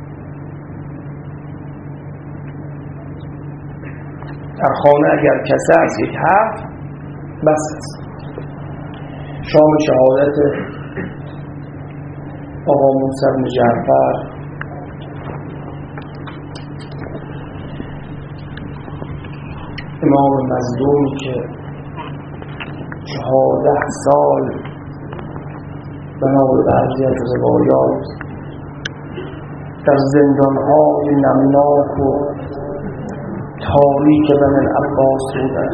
در خانه اگر کسی از یک حرف بس است. شام شهادت آقا موسی بن جعفر امام مظلومی که 14 سال بنا به بعضی از روایات در زندان‌های نمناک و تاریک بن عباس بودن.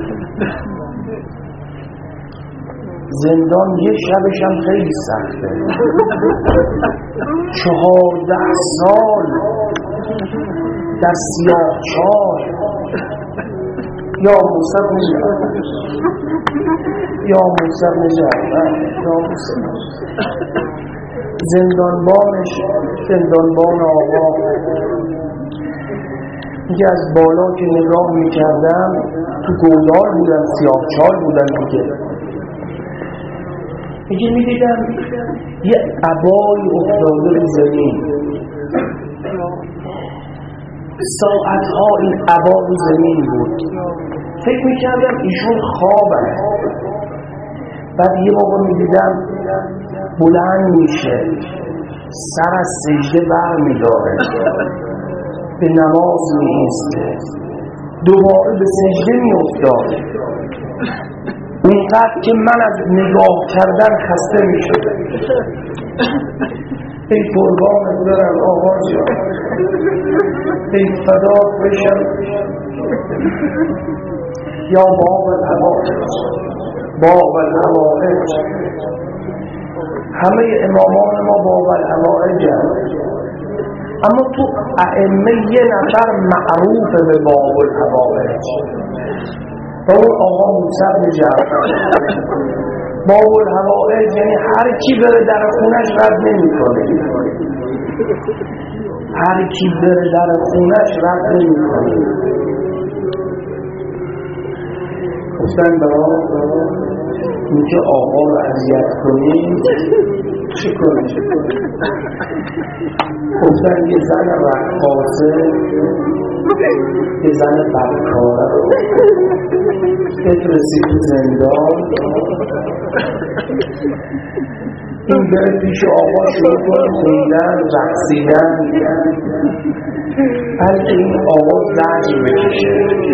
زندان یه شبش هم خیلی سخته. 14 سال در سیاه‌چال. یا موسی بن جعفر، یا موسی بن جعفر، یا موسی. زندانبان آقا میگه از بالا که نگاه میکردم تو گودال بودن، سیاه‌چال بودن دیگه. میگه میدیدم یه عبای افتاده رو زمین، ساعتها این عبا رو زمین بود. فکر میکردم ایشون خوابه. بعد یه موقع میدیدم بلند میشه، سر از سجده بر میداره، به نماز میایسته، دوباره به سجده میافتاد. اونقدر که من از نگاه کردن خسته میشد. ای قربانت برم آقا جان، ای فدات بشم یا باب الحوائج، باب الحوائج. همه امامان ما باب الحوائج هست، اما تو ائمه یه نفر معروف به باب الحوائج، با اون آقا موسی بن جعفر. باب الحوائج یعنی هر کی بره در خونش رد نمی کنه، هر کی بره در خونش رد نمی کنه. گفتن برای اینکه آقا رو اذیت کنیم چه کنیم؟ گفتن یه زن رقاصه، یه زن بدکاره رو بفرستی تو زندان، این بره پیش آقا شروع کنه خوندن، رقصیدن، بلکه این آقا زجر بکشه.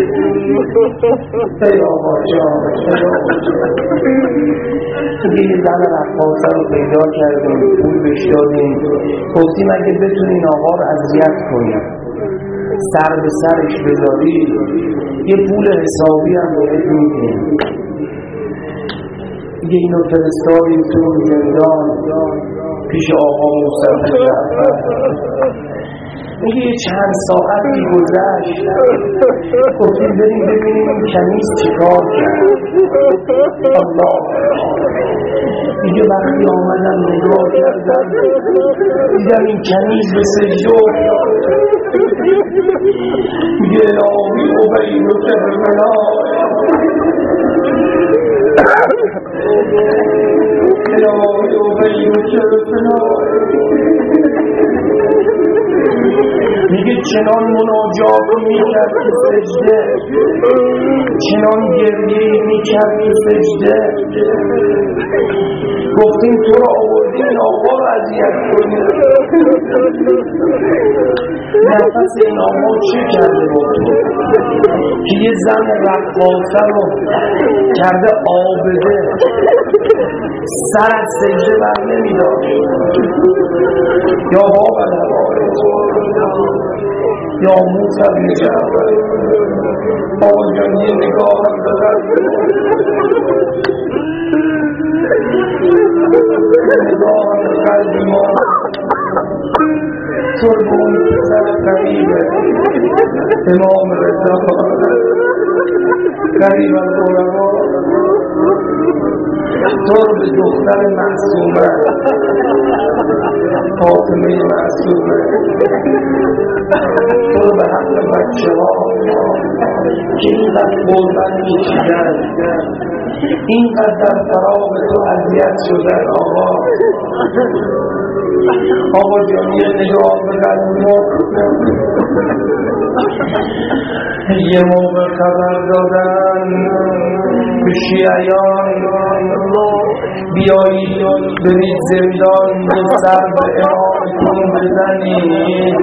ای آقا جان، ای آقا جان، یه زن رقاصه رو پیدا کردیم، پول بهش دادیم، گفتیم اگه بتونین آقا رو اذیت کنیم، سر به سرش بذاری، یه پول حسابی هم بهت میدیم. دیگه اینو فرستادیم تو زندان. پیش آقا موسی جعفر میگه چند ساعتی گذشت، گفتیم بریم ببینیم این کنیز چیکار کرد. الله میگه وقتی آمدم نگاه کردم دیدم این کنیز به سجده افتاد. میگه الهی ابیدک بمناک، الهی ابیدک بمناک. میگه چنان مناجات میکرد که سجده، چنان گریه میکرد که سجده. گفتیم تو را آوردیم این آقا رو اذیت کنیم، نفس این آقا چه کرده بود که یه زن رقاصه رو کرده عابده، سر از سجده بر نمیداشت. یا بابا یا موسی بن جعفر آقا جان یه نگاه هم بزن، نگاه هم به قلب ما. تو رو به اون پسر قریبه امام رضا قریب القربا، تو رو به دختر معصومه فاطمه معصومه، تو رو به حق بچه ها که اینقدر قربت کشیدن، اینقدر در فراغ تو اذیت شدن. آقا جان یه نگاه به قلب ما. یه موقع خبر دادن به شیعیان بیایید برید زندان به سر به امامتون بزنید،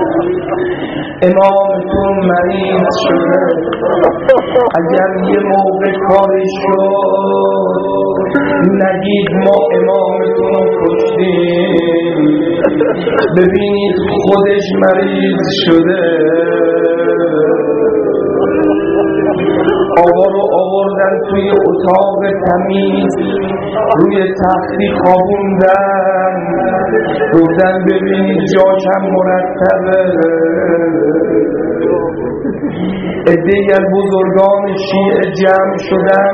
امامتون مریض شده. اگر یه موقع کاری شد نگید ما امامتون رو کشتیم، ببینید خودش مریض شده. آقا رو آوردن توی اتاق تمیز، روی تختی خوابوندن، گفتن ببینید جاشم مرتبه. عده‌ای از بزرگان شیعه جمع شدن،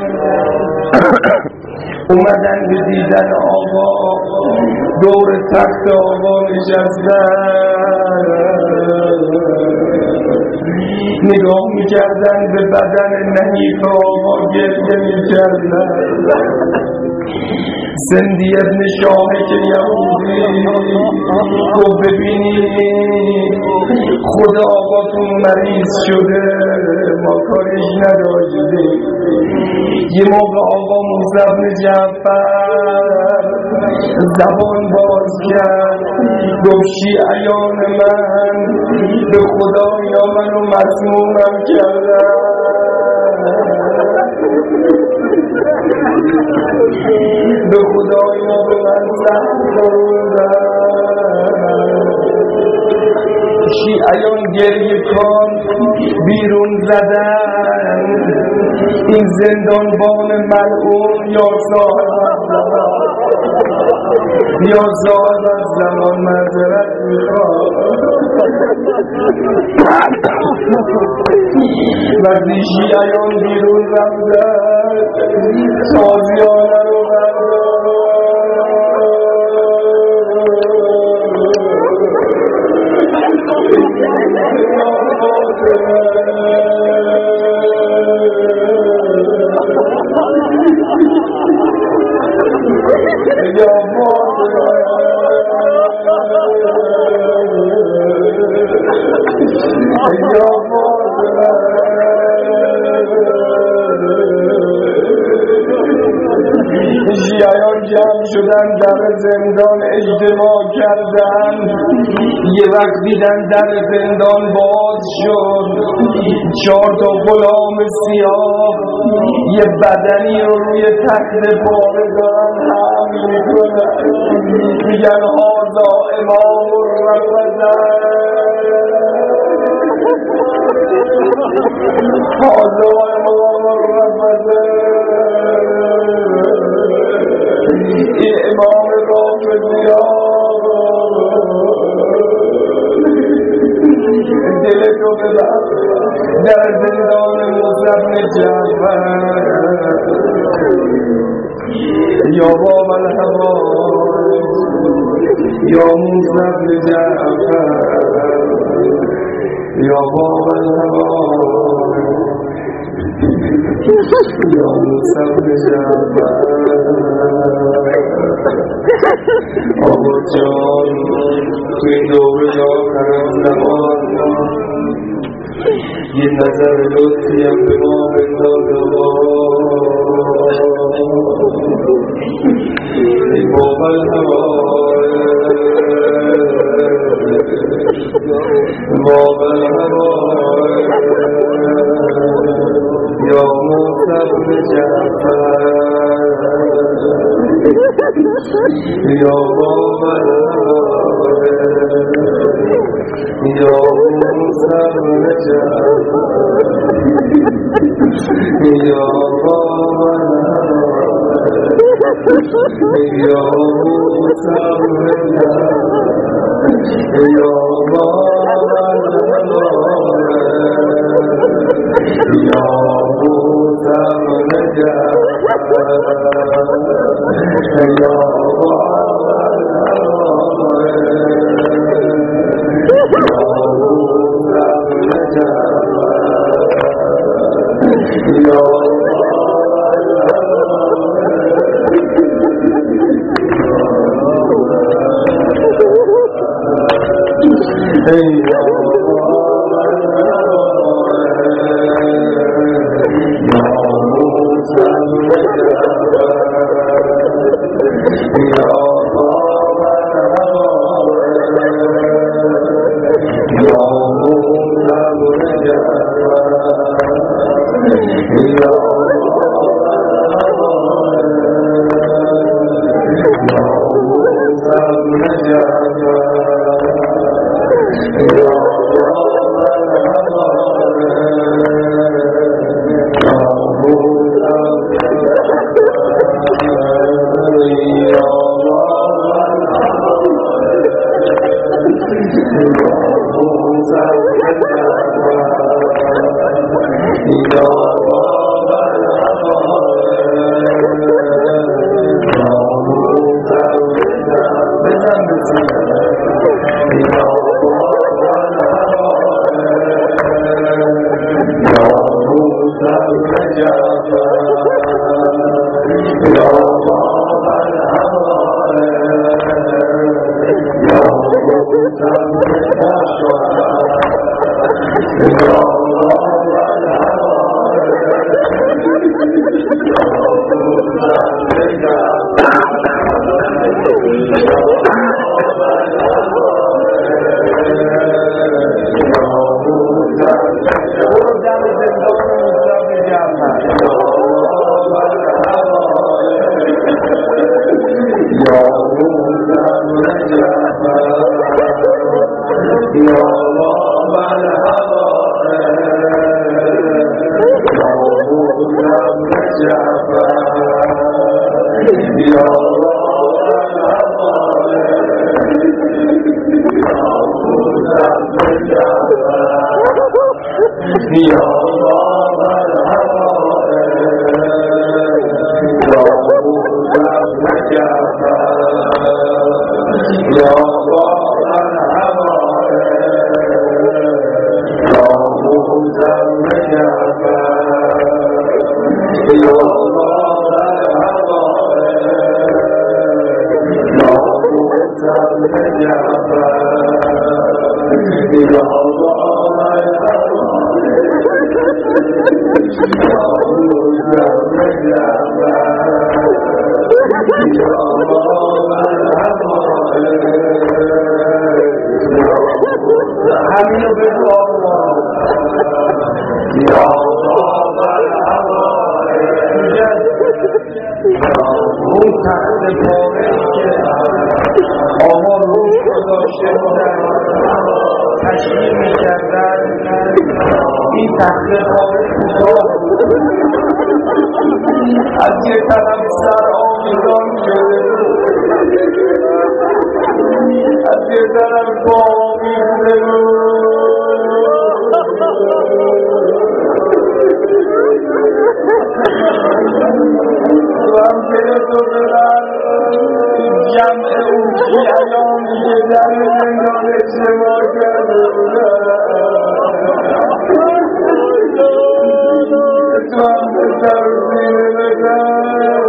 اومدن به دیدن آقا، دور تخت آقا نشستن، نگاه میکردن به بدن نحیف آقا، گریه میکردن. زندی ابن شاهک یهودی گفت ببینید خدا آقاتون مریض شده، ما کارش نداشتیم. یه موقع آقا موسی بن جعفر زبان باز کرد، گفت شیعیان من به خدا یا منو مسمومم کردن، به خدایا به من سخت کردن. شیعیان گریه کن بیرون زدن، این زندانبان ملعون یا صاحب از زمان معذرت میخواد. وقتی شیعیان بیرون رفتن تازیانه رو شیعیان جمع شدن در زندان اجتماع کردن. یه وقت دیدن در زندان باز شد، 4 تا غلام سیاه یه بدنی رو روی تخت پاره دارن حمل میکنن، میگن هذا امام الرمضان، هذا امام الرمضان، این امام رافضیان ببر در زندان موسی بن جعفر یا باب الحوائج یا موسی بن جعفر یا باب الحوائج یا موسی بن جعفر آقا جان توی دوره آخر زمان یه نظر لطفیم به ما بنداز ای باب الحوائج باب الحوائج یا موسی بن جعفر یا باب الحوائج یا موسی بن جعفر یا باب الحوائج یا موسی بن جعفر یا باب الحوائج یا موسی بن جعفر یا باب دل تو ببر جمع اون کی ایامی که در زندان اجتماع کرده بودن تو هم به سر سینه بزن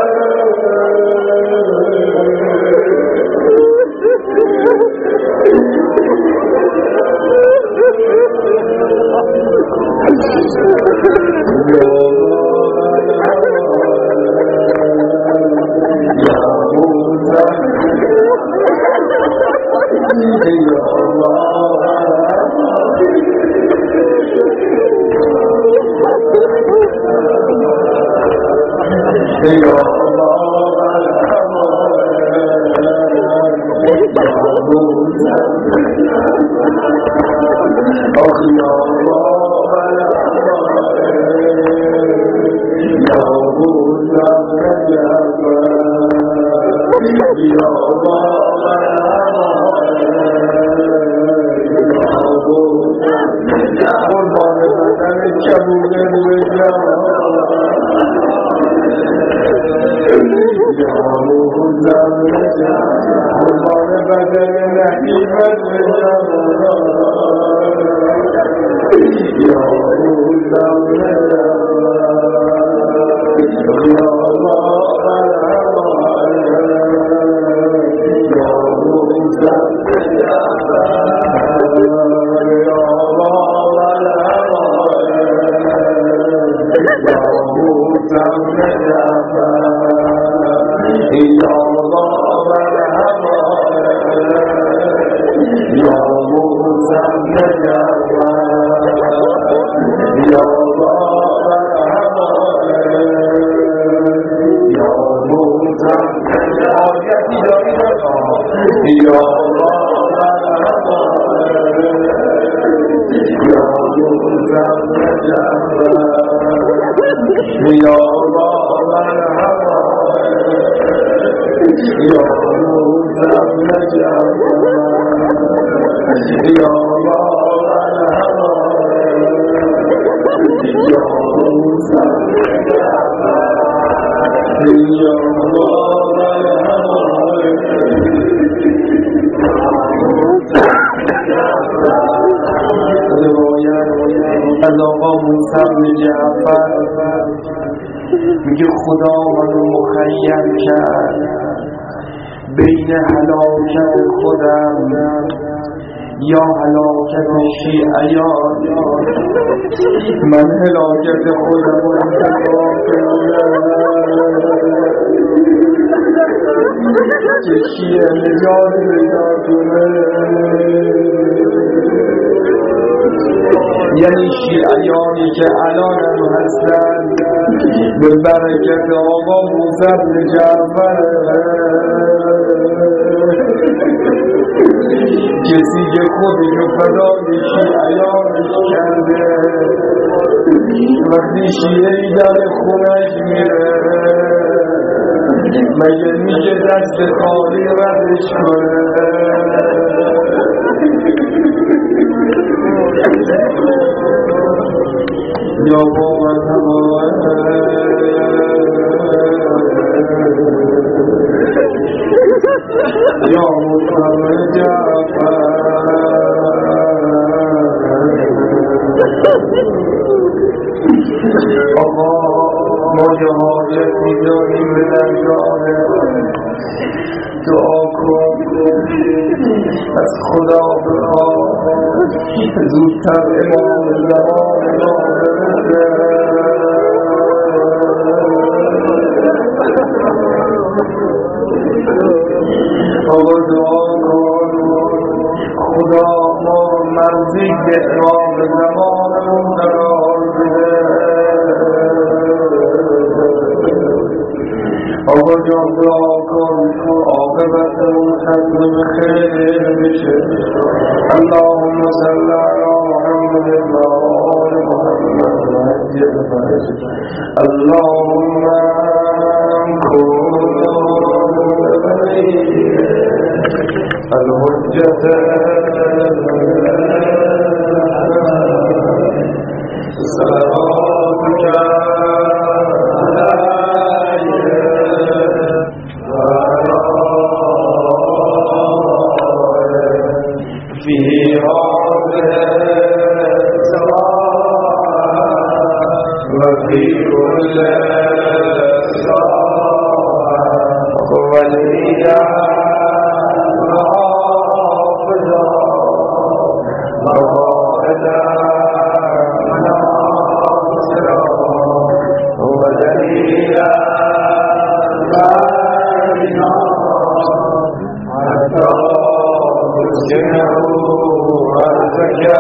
از آقا موسی بن جعفر میگه خدا منو مخیر کرد بین هلاکت خودم یا هلاکت شیعیان من هلاکت خودم رو انتخاب کردم که شیعه نجات پیدا کنه یعنی شیعیانی که الان هم هستن به برکت آقا موسی بن جعفر کسی که خودشو فدای شیعیانش کرده وقتی شیعه‌ای در خونش میره مگه میشه دست خالی ردش کنه یا بابا یا محمد جعفر آقا ما یه حاجتی داریم به درگاه دعا کن از خدا بخوا زودتر امام زمان ما برسه آقا دعا کن خدا ما مرزی به امام زمانمون قرار بده آقا جان دعا کن عاقبت ختم خیر بشه اللهم صل علی محمد و آل محمد اللهم کن الحجة صلواتك عليه وليا وحافظا وقائدا وناصرا ودليلا علينا حتى تسكنه أرضك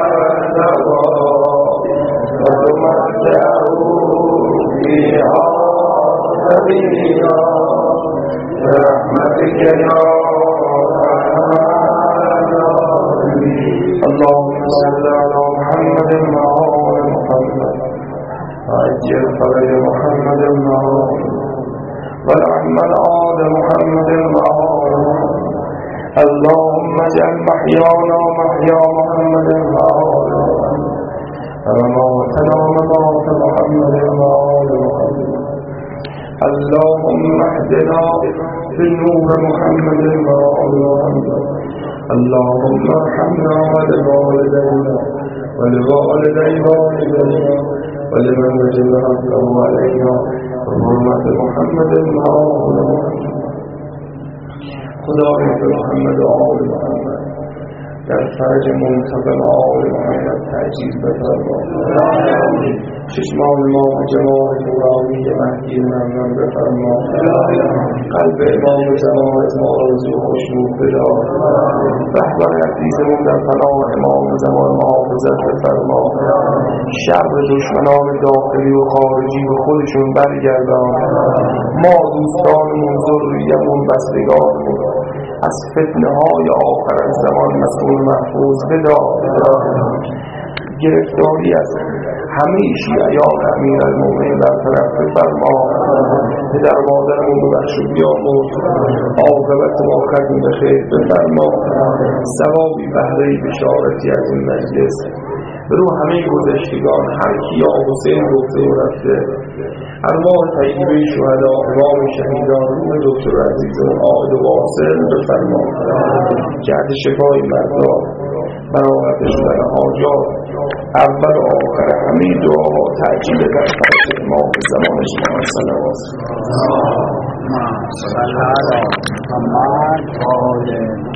وتمتعه فيها سبيلا برحمتك يا اللهم صل على محمد وعلى محمد وعجل فرج محمد ورحمن آل محمد وعلى محمد اللهم اجعل محيانا محيا محمد وعلى محمد وموتنا وموت محمد وعلى محمد اللهم اهدنا بنور محمد وعلى محمد اللهم ارحمنا ولوالدينا ولوالدي والدينا ولمن وجد حقه علينا بحرمة محمد وعلى محمد خدا به محمد وعلى محمد در فرج منتقم آل محمد تعجیل بفرما چشمان ما جمال نورانی مهدی ممنون بفرما قلب امام جماعت ما آرزو خوشنود بدار رهبر عزیزمون در پناه امام زمان محافظت بفرما شر دشمنان داخلی و خارجی به خودشون برگردان ما دوستانمون ذریه‌مون بستگانمون از فتنه های آخر زمان مسئول محفوظ بدار گرفتاری از همه شیعیان امیرالمومنین برطرف بفرما پدر مادرمون رو بخش و بیامرز عاقبت ما ختم به خیر بفرما ثوابی بهره بشارتی از این مجلس رو همه گذشتگان هر کی یا حسین گفته و رفته ارواح طیبه شهدا امام شهیدان روح دکتر عزیزمون عابد و واصل بفرما جهت شفای مردا براحتش در حاجات اول و آخر همه دعاها تعجیل در فرج امام زمان شما صلوات صلی الله علیه و آله